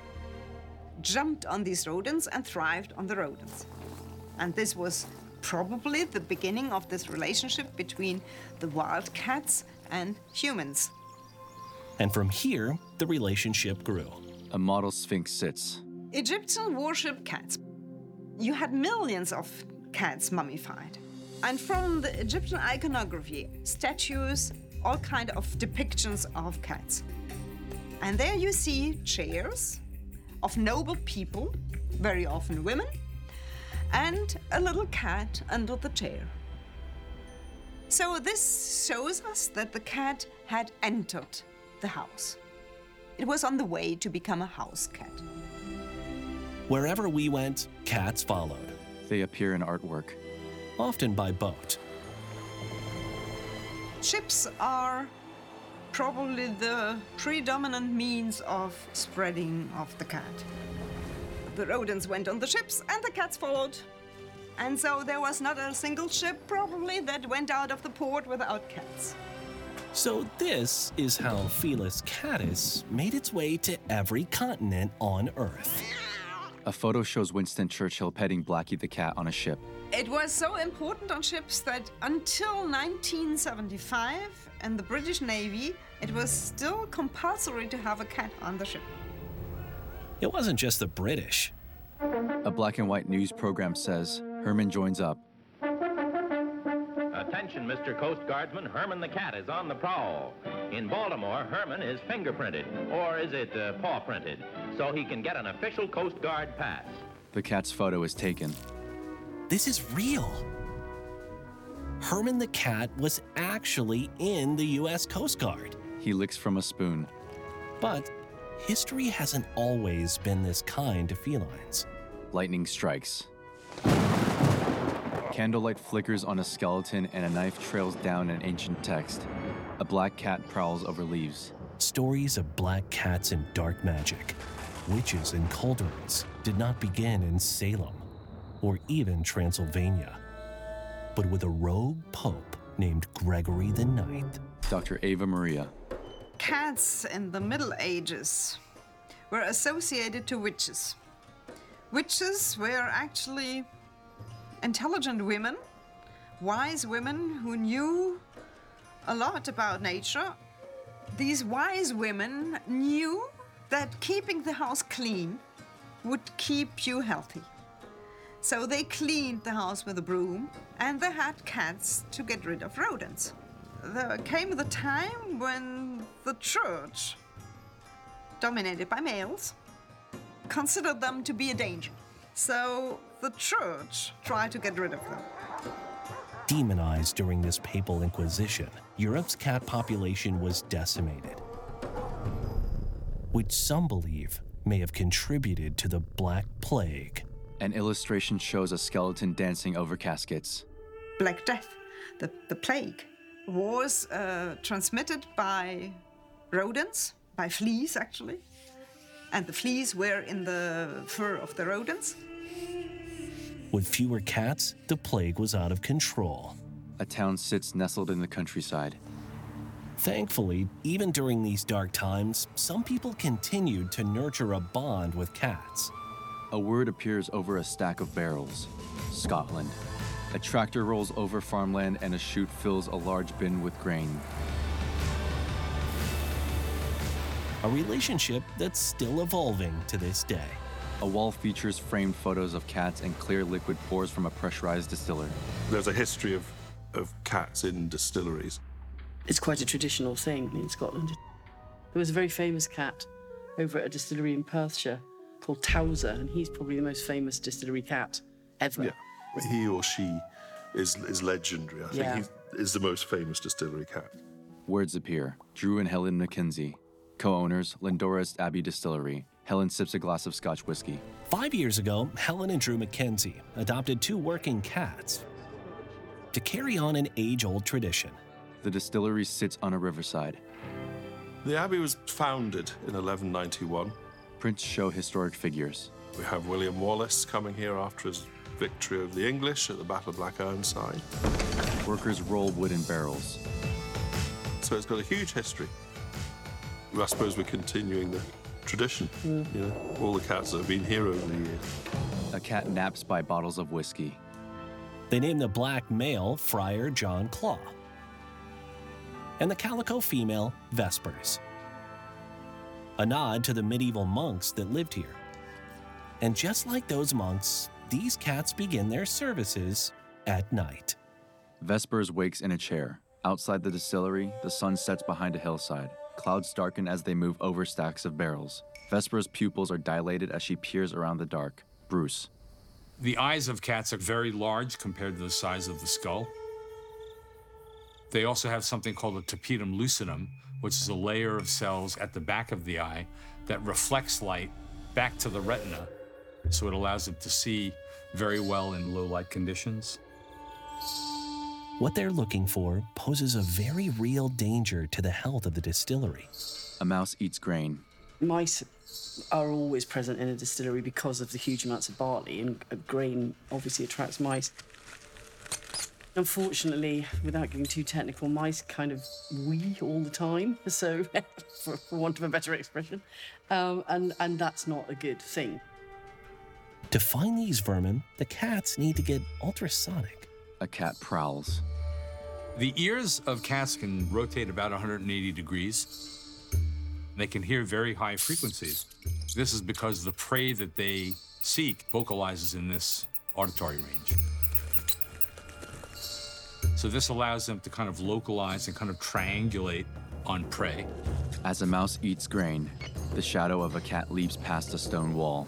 jumped on these rodents and thrived on the rodents. And this was probably the beginning of this relationship between the wild cats and humans. And from here, the relationship grew. A model sphinx sits. Egyptians worshipped cats. You had millions of cats mummified. And from the Egyptian iconography, statues, all kind of depictions of cats. And there you see chairs of noble people, very often women, and a little cat under the chair. So this shows us that the cat had entered the house. It was on the way to become a house cat. Wherever we went, cats followed. They appear in artwork. Often by boat. Ships are probably the predominant means of spreading of the cat. The rodents went on the ships and the cats followed. And so there was not a single ship probably that went out of the port without cats. So this is how Felis catus made its way to every continent on Earth. A photo shows Winston Churchill petting Blackie the cat on a ship. It was so important on ships that until nineteen seventy-five, in the British Navy, it was still compulsory to have a cat on the ship. It wasn't just the British. A black and white news program says Herman joins up. Attention, Mister Coast Guardsman, Herman the cat is on the prowl. In Baltimore, Herman is fingerprinted, or is it uh, paw printed, so he can get an official Coast Guard pass. The cat's photo is taken. This is real. Herman the cat was actually in the U S Coast Guard. He licks from a spoon. But history hasn't always been this kind to felines. Lightning strikes. Candlelight flickers on a skeleton and a knife trails down an ancient text. A black cat prowls over leaves. Stories of black cats and dark magic, witches and cauldrons did not begin in Salem or even Transylvania, but with a rogue pope named Gregory the Ninth. Doctor Eva Maria. Cats in the Middle Ages were associated to witches. Witches were actually intelligent women, wise women who knew a lot about nature. These wise women knew that keeping the house clean would keep you healthy. So they cleaned the house with a broom, and they had cats to get rid of rodents. There came the time when the church, dominated by males, considered them to be a danger. So the church tried to get rid of them. Demonized during this papal inquisition, Europe's cat population was decimated, which some believe may have contributed to the Black Plague. An illustration shows a skeleton dancing over caskets. Black Death, the, the plague, was uh, transmitted by rodents, by fleas actually, and the fleas were in the fur of the rodents. With fewer cats, the plague was out of control. A town sits nestled in the countryside. Thankfully, even during these dark times, some people continued to nurture a bond with cats. A word appears over a stack of barrels. Scotland. A tractor rolls over farmland and a chute fills a large bin with grain. A relationship that's still evolving to this day. A wall features framed photos of cats and clear liquid pours from a pressurized distiller. There's a history of, of cats in distilleries. It's quite a traditional thing in Scotland. There was a very famous cat over at a distillery in Perthshire called Towser, and he's probably the most famous distillery cat ever. Yeah. He or she is, is legendary. I Yeah. think he is the most famous distillery cat. Words appear. Drew and Helen Mackenzie. Co-owners, Lindorist Abbey Distillery. Helen sips a glass of Scotch whiskey. Five years ago, Helen and Drew Mackenzie adopted two working cats to carry on an age-old tradition. The distillery sits on a riverside. The abbey was founded in eleven ninety-one. Prints show historic figures. We have William Wallace coming here after his victory over the English at the Battle of Black Ironside. Workers roll wooden barrels. So it's got a huge history. I suppose we're continuing the tradition. Mm. You know, all the cats that have been here over the years. A cat naps by bottles of whiskey. They named the black male Friar John Claw and the calico female Vespers, a nod to the medieval monks that lived here. And just like those monks, these cats begin their services at night. Vespers wakes in a chair. Outside the distillery, the sun sets behind a hillside. Clouds darken as they move over stacks of barrels. Vesper's pupils are dilated as she peers around the dark. Bruce. The eyes of cats are very large compared to the size of the skull. They also have something called a tapetum lucidum, which is a layer of cells at the back of the eye that reflects light back to the retina, so it allows them to see very well in low light conditions. What they're looking for poses a very real danger to the health of the distillery. A mouse eats grain. Mice are always present in a distillery because of the huge amounts of barley, and grain obviously attracts mice. Unfortunately, without getting too technical, mice kind of wee all the time, so for, for want of a better expression, um, and, and that's not a good thing. To find these vermin, the cats need to get ultrasonic. A cat prowls. The ears of cats can rotate about one hundred eighty degrees. They can hear very high frequencies. This is because the prey that they seek vocalizes in this auditory range. So this allows them to kind of localize and kind of triangulate on prey. As a mouse eats grain, the shadow of a cat leaps past a stone wall.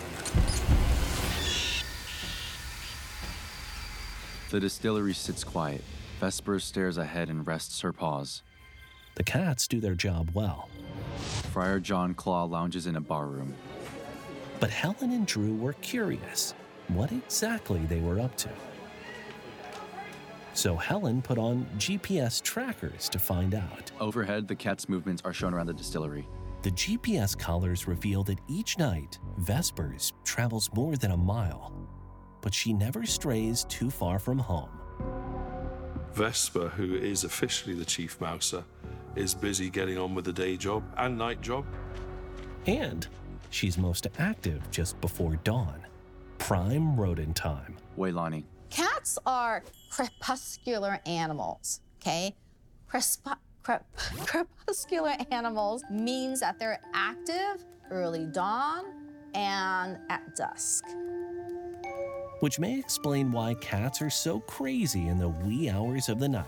The distillery sits quiet. Vespers stares ahead and rests her paws. The cats do their job well. Friar John Claw lounges in a barroom. But Helen and Drew were curious what exactly they were up to. So Helen put on G P S trackers to find out. Overhead, the cat's movements are shown around the distillery. The G P S collars reveal that each night, Vespers travels more than a mile, but she never strays too far from home. Vesper, who is officially the chief mouser, is busy getting on with the day job and night job. And she's most active just before dawn, prime rodent time. Waylani. Cats are crepuscular animals, okay? Cresp- crep- crepuscular animals means that they're active early dawn and at dusk. Which may explain why cats are so crazy in the wee hours of the night.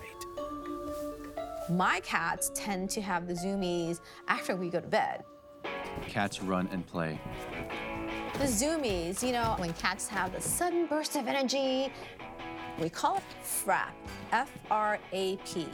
My cats tend to have the zoomies after we go to bed. Cats run and play. The zoomies, you know, when cats have the sudden burst of energy, we call it frap, F R A P.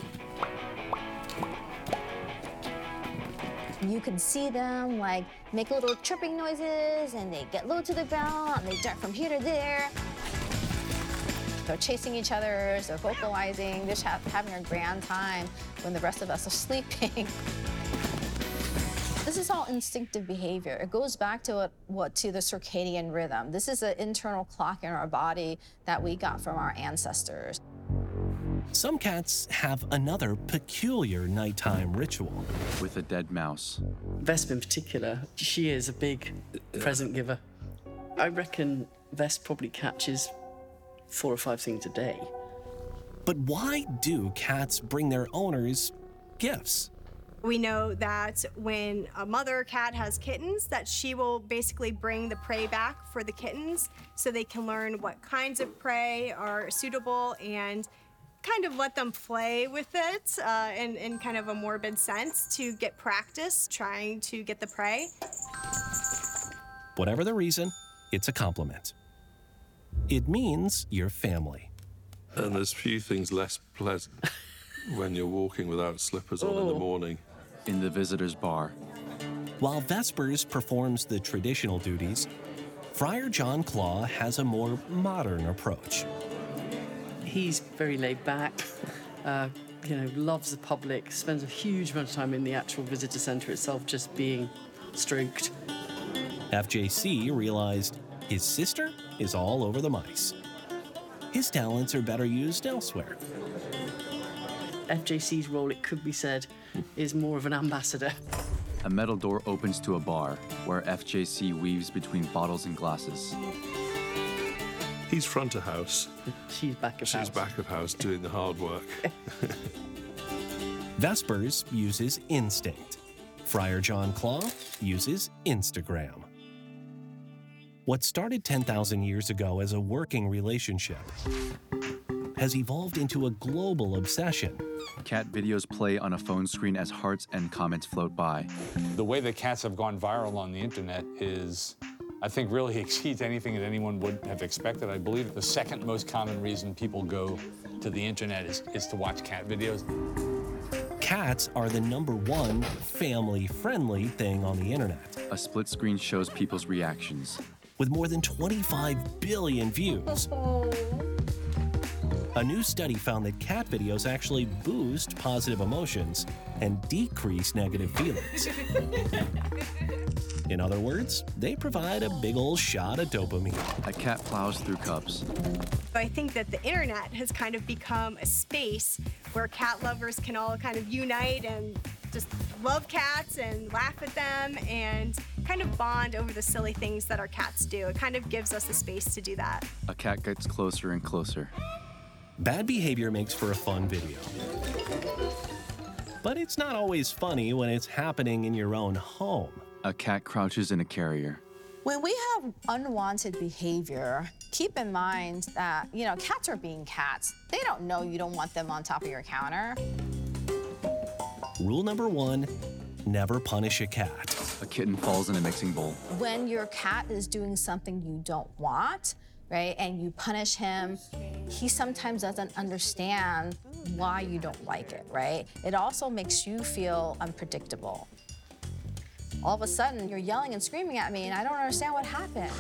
You can see them like make little chirping noises and they get low to the ground and they dart from here to there. They're chasing each other, they're vocalizing, they're just having a grand time when the rest of us are sleeping. This is all instinctive behavior. It goes back to what, what to the circadian rhythm. This is an internal clock in our body that we got from our ancestors. Some cats have another peculiar nighttime ritual. With a dead mouse. Vesp in particular, she is a big present giver. I reckon Vesp probably catches four or five things a day. But why do cats bring their owners gifts? We know that when a mother cat has kittens, that she will basically bring the prey back for the kittens so they can learn what kinds of prey are suitable and kind of let them play with it uh, in, in kind of a morbid sense to get practice trying to get the prey. Whatever the reason, it's a compliment. It means you're family. And there's few things less pleasant when you're walking without slippers on in the morning. In the visitor's bar. While Vespers performs the traditional duties, Friar John Claw has a more modern approach. He's very laid back, uh, you know, loves the public, spends a huge amount of time in the actual visitor center itself just being stroked. F J C realized his sister is all over the mice. His talents are better used elsewhere. F J C's role, it could be said, is more of an ambassador. A metal door opens to a bar where F J C weaves between bottles and glasses. He's front of house. She's back of She's house. She's back of house doing the hard work. Vespers uses instinct. Friar John Claw uses Instagram. What started ten thousand years ago as a working relationship has evolved into a global obsession. Cat videos play on a phone screen as hearts and comments float by. The way that cats have gone viral on the internet is, I think, really exceeds anything that anyone would have expected. I believe the second most common reason people go to the internet is, is to watch cat videos. Cats are the number one family-friendly thing on the internet. A split screen shows people's reactions. With more than twenty-five billion views. A new study found that cat videos actually boost positive emotions and decrease negative feelings. In other words, they provide a big old shot of dopamine. A cat plows through cups. I think that the internet has kind of become a space where cat lovers can all kind of unite and just love cats and laugh at them and kind of bond over the silly things that our cats do. It kind of gives us a space to do that. A cat gets closer and closer. Bad behavior makes for a fun video. But it's not always funny when it's happening in your own home. A cat crouches in a carrier. When we have unwanted behavior, keep in mind that, you know, cats are being cats. They don't know you don't want them on top of your counter. Rule number one, never punish a cat. A kitten falls in a mixing bowl. When your cat is doing something you don't want, right, and you punish him, he sometimes doesn't understand why you don't like it, right? It also makes you feel unpredictable. All of a sudden, you're yelling and screaming at me, and I don't understand what happened.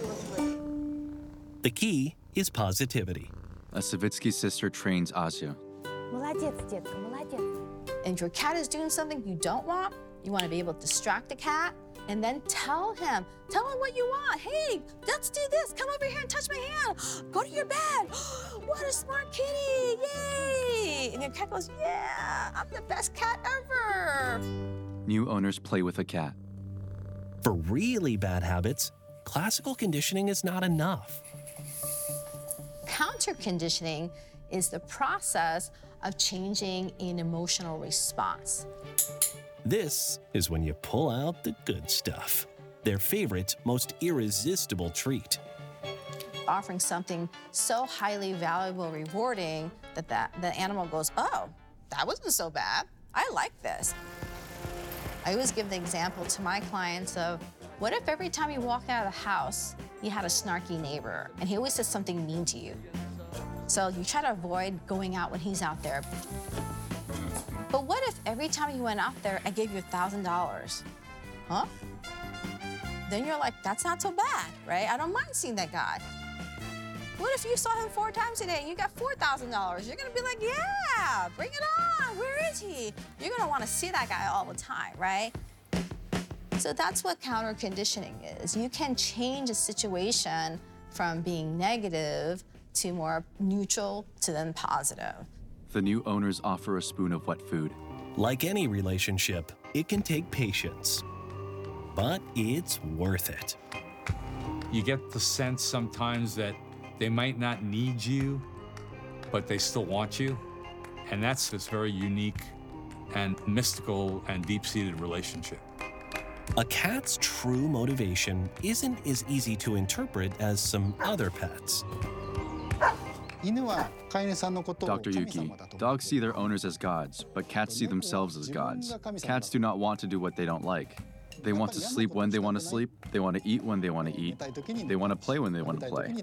The key is positivity. A Savitsky sister trains Asya. Молодец, детка, молодец. And if your cat is doing something you don't want, you want to be able to distract the cat and then tell him. Tell him what you want. Hey, let's do this. Come over here and touch my hand. Go to your bed. What a smart kitty. Yay. And your cat goes, yeah, I'm the best cat ever. New owners play with a cat. For really bad habits, classical conditioning is not enough. Counter conditioning is the process of changing an emotional response. This is when you pull out the good stuff. Their favorite, most irresistible treat. Offering something so highly valuable, rewarding, that, that the animal goes, oh, that wasn't so bad. I like this. I always give the example to my clients of, what if every time you walk out of the house, you had a snarky neighbor, and he always says something mean to you? So you try to avoid going out when he's out there. But what if every time you went out there, I gave you one thousand dollars? Huh? Then you're like, that's not so bad, right? I don't mind seeing that guy. What if you saw him four times a day and you got four thousand dollars? You're gonna be like, yeah, bring it on, where is he? You're gonna wanna see that guy all the time, right? So that's what counter conditioning is. You can change a situation from being negative to more neutral to then positive. The new owners offer a spoon of wet food. Like any relationship, it can take patience, but it's worth it. You get the sense sometimes that they might not need you, but they still want you. And that's this very unique and mystical and deep-seated relationship. A cat's true motivation isn't as easy to interpret as some other pets. Doctor Yuki, dogs see their owners as gods, but cats see themselves as gods. Cats do not want to do what they don't like. They want to sleep when they want to sleep, they want to eat when they want to eat, they want to play when they want to play.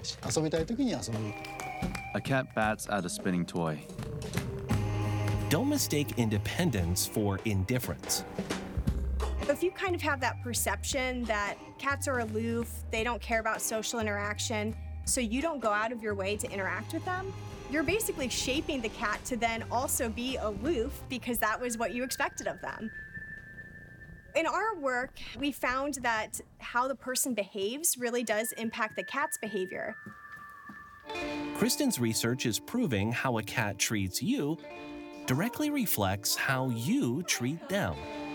A cat bats at a spinning toy. Don't mistake independence for indifference. If you kind of have that perception that cats are aloof, they don't care about social interaction, so you don't go out of your way to interact with them, you're basically shaping the cat to then also be aloof because that was what you expected of them. In our work, we found that how the person behaves really does impact the cat's behavior. Kristen's research is proving how a cat treats you directly reflects how you treat them.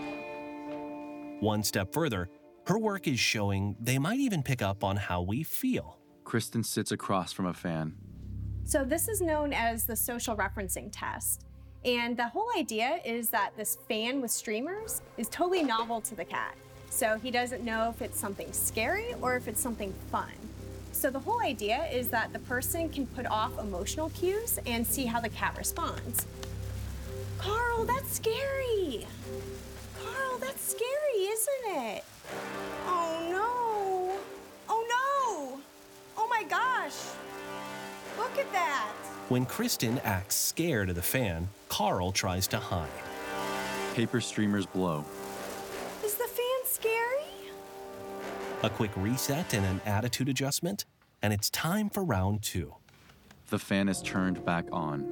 One step further, her work is showing they might even pick up on how we feel. Kristen sits across from a fan. So this is known as the social referencing test. And the whole idea is that this fan with streamers is totally novel to the cat. So he doesn't know if it's something scary or if it's something fun. So the whole idea is that the person can put off emotional cues and see how the cat responds. Carl, that's scary. Carl, that's scary, isn't it? Oh no. Oh no. Oh my gosh. Look at that. When Kristen acts scared of the fan, Carl tries to hide. Paper streamers blow. Is the fan scary? A quick reset and an attitude adjustment, and it's time for round two. The fan is turned back on.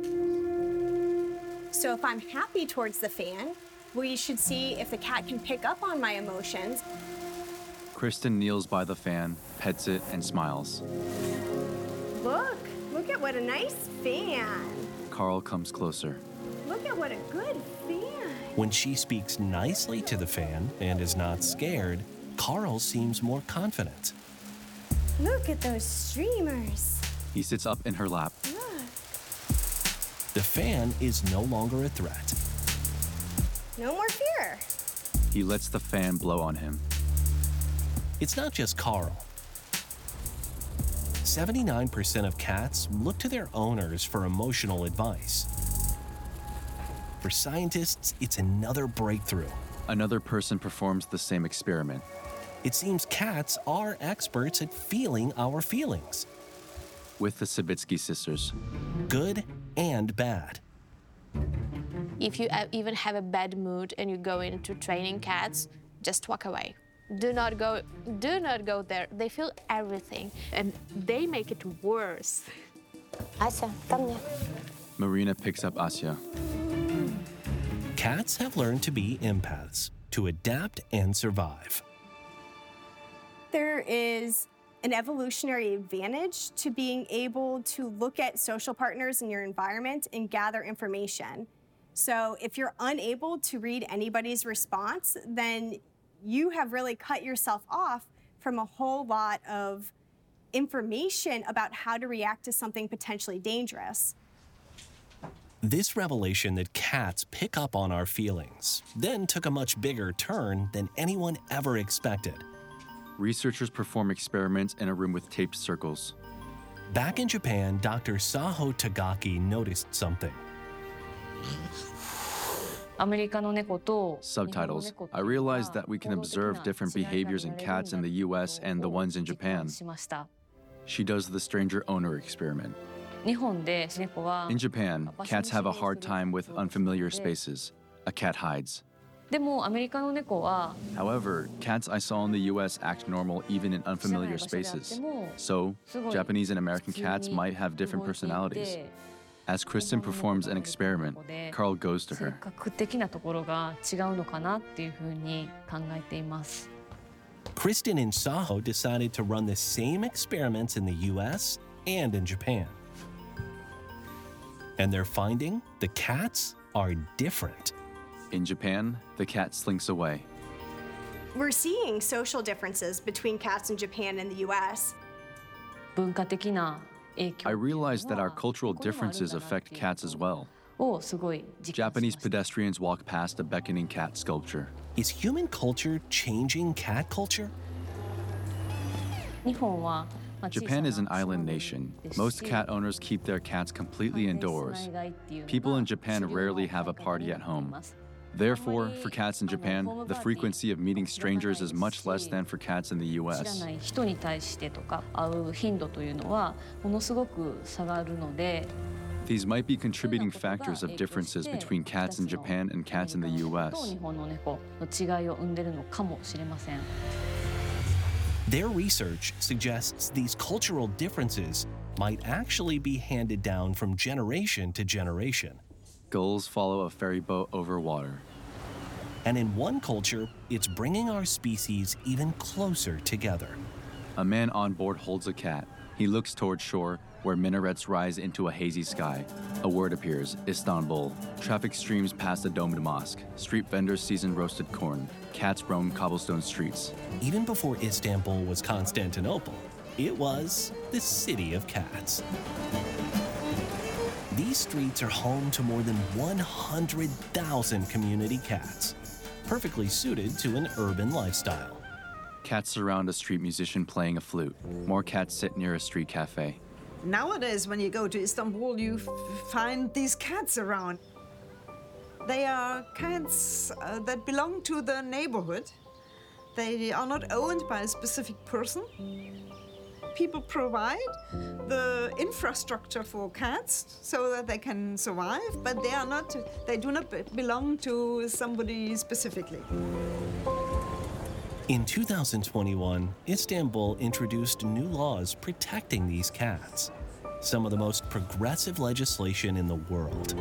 So if I'm happy towards the fan, we should see if the cat can pick up on my emotions. Kristen kneels by the fan, pets it, and smiles. Look, look at what a nice fan. Carl comes closer. Look at what a good fan. When she speaks nicely to the fan and is not scared, Carl seems more confident. Look at those streamers. He sits up in her lap. Look. The fan is no longer a threat. No more fear. He lets the fan blow on him. It's not just Carl. seventy-nine percent of cats look to their owners for emotional advice. For scientists, it's another breakthrough. Another person performs the same experiment. It seems cats are experts at feeling our feelings. With the Savitsky sisters. Good and bad. If you even have a bad mood and you go into training cats, just walk away. Do not go, do not go there. They feel everything and they make it worse. Ася, ко мне. Marina picks up Asya. Cats have learned to be empaths, to adapt and survive. There is an evolutionary advantage to being able to look at social partners in your environment and gather information. So if you're unable to read anybody's response, then you have really cut yourself off from a whole lot of information about how to react to something potentially dangerous. This revelation that cats pick up on our feelings then took a much bigger turn than anyone ever expected. Researchers perform experiments in a room with taped circles. Back in Japan, Doctor Saho Tagaki noticed something. Subtitles. I realized that we can observe different behaviors in cats in the U S and the ones in Japan. She does the stranger owner experiment. In Japan, cats have a hard time with unfamiliar spaces. A cat hides. However, cats I saw in the U S act normal even in unfamiliar spaces. So, Japanese and American cats might have different personalities. As Kristen performs an experiment, Carl goes to her. 学的なところが違うのかなっていうふうに考えています。 Kristen and Saho decided to run the same experiments in the U S and in Japan. And they're finding the cats are different. In Japan, the cat slinks away. We're seeing social differences between cats in Japan and the U S. 文化的な影響 I realized that our cultural differences affect cats as well. をすごい実感 Japanese pedestrians walk past a beckoning cat sculpture. Is human culture changing cat culture? 日本は Japan is an island nation. Most cat owners keep their cats completely indoors. People in Japan rarely have a party at home. Therefore, for cats in Japan, the frequency of meeting strangers is much less than for cats in the U 知ら S. ない人に対してとか会う頻度というのはものすごく下がるので These might be contributing factors of differences between cats in Japan and cats in the U と S. 日本の猫の違いを生んでるのかもしれません。 Their research suggests these cultural differences might actually be handed down from generation to generation. Gulls follow a ferry boat over water. And in one culture, it's bringing our species even closer together. A man on board holds a cat. He looks toward shore, where minarets rise into a hazy sky. A word appears, Istanbul. Traffic streams past a domed mosque. Street vendors season roasted corn. Cats roam cobblestone streets. Even before Istanbul was Constantinople, it was the city of cats. These streets are home to more than one hundred thousand community cats, perfectly suited to an urban lifestyle. Cats surround a street musician playing a flute. More cats sit near a street cafe. Nowadays, when you go to Istanbul, you f- find these cats around. They are cats uh, that belong to the neighborhood. They are not owned by a specific person. People provide the infrastructure for cats so that they can survive, but they are not, they do not be- belong to somebody specifically. In two thousand twenty-one, Istanbul introduced new laws protecting these cats, some of the most progressive legislation in the world.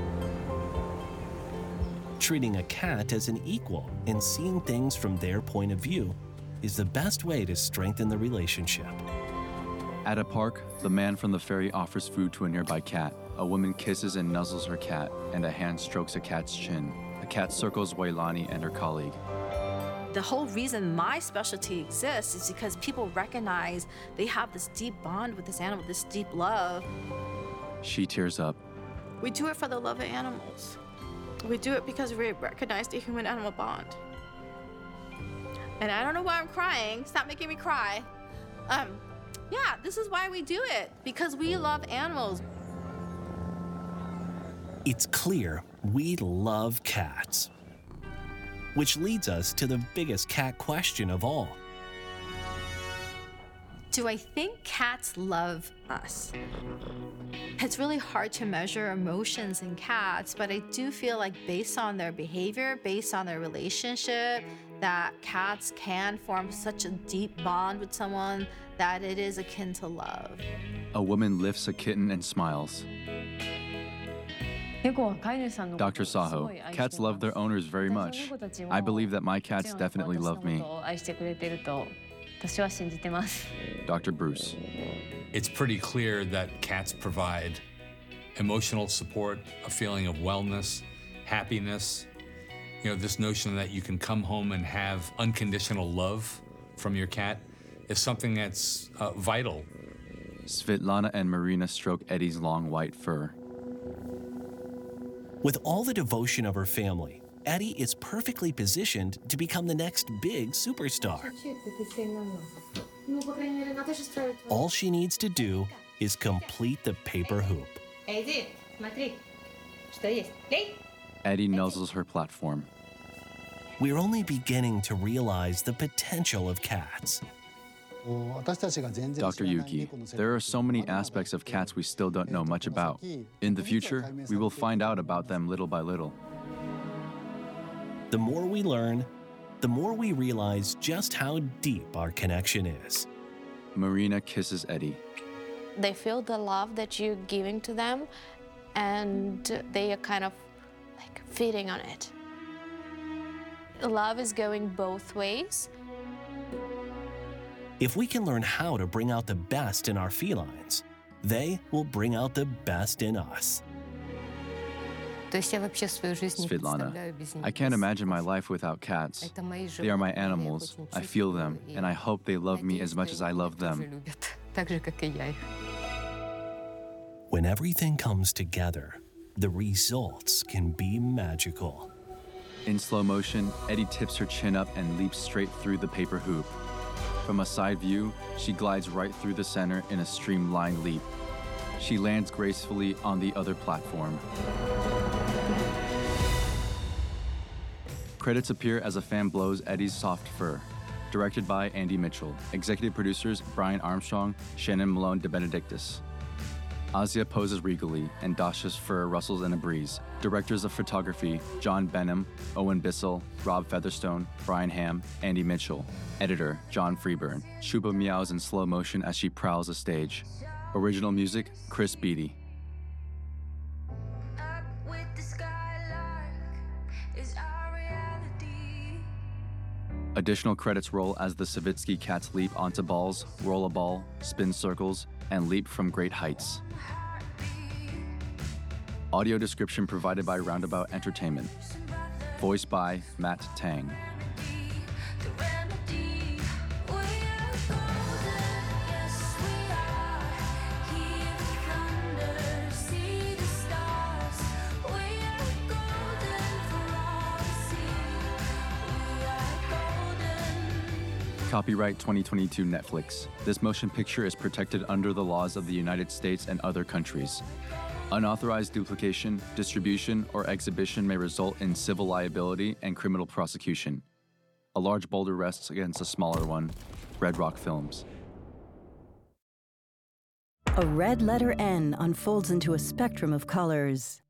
Treating a cat as an equal and seeing things from their point of view is the best way to strengthen the relationship. At a park, the man from the ferry offers food to a nearby cat. A woman kisses and nuzzles her cat, and a hand strokes a cat's chin. A cat circles Wailani and her colleague. The whole reason my specialty exists is because people recognize they have this deep bond with this animal, this deep love. She tears up. We do it for the love of animals. We do it because we recognize the human-animal bond. And I don't know why I'm crying. Stop making me cry. Um, yeah, this is why we do it, because we love animals. It's clear we love cats. Which leads us to the biggest cat question of all. Do I think cats love us? It's really hard to measure emotions in cats, but I do feel like based on their behavior, based on their relationship, that cats can form such a deep bond with someone that it is akin to love. A woman lifts a kitten and smiles. Doctor Saho, cats love their owners very much. I believe that my cats definitely love me. Doctor Bruce. It's pretty clear that cats provide emotional support, a feeling of wellness, happiness. You know, this notion that you can come home and have unconditional love from your cat is something that's uh, vital. Svetlana and Marina stroke Eddie's long white fur. With all the devotion of her family, Eddie is perfectly positioned to become the next big superstar. All she needs to do is complete the paper hoop. Eddie nuzzles her platform. We're only beginning to realize the potential of cats. Doctor Yuki, there are so many aspects of cats we still don't know much about. In the future, we will find out about them little by little. The more we learn, the more we realize just how deep our connection is. Marina kisses Eddie. They feel the love that you're giving to them, and they are kind of like feeding on it. Love is going both ways. If we can learn how to bring out the best in our felines, they will bring out the best in us. Svetlana, I can't imagine my life without cats. They are my animals. I feel them, and I hope they love me as much as I love them. When everything comes together, the results can be magical. In slow motion, Eddie tips her chin up and leaps straight through the paper hoop. From a side view, she glides right through the center in a streamlined leap. She lands gracefully on the other platform. Credits appear as a fan blows Eddie's soft fur. Directed by Andy Mitchell. Executive producers Brian Armstrong, Shannon Malone de Benedictis. Asia poses regally, and Dasha's fur rustles in a breeze. Directors of photography, John Benham, Owen Bissell, Rob Featherstone, Brian Ham, Andy Mitchell. Editor, John Freeburn. Shuba meows in slow motion as she prowls the stage. Original music, Chris Beatty. Additional credits roll as the Savitsky cats leap onto balls, roll a ball, spin circles, and leap from great heights. Audio description provided by Roundabout Entertainment. Voiced by Matt Tang. Copyright twenty twenty-two Netflix. This motion picture is protected under the laws of the United States and other countries. Unauthorized duplication, distribution, or exhibition may result in civil liability and criminal prosecution. A large boulder rests against a smaller one. Red Rock Films. A red letter N unfolds into a spectrum of colors.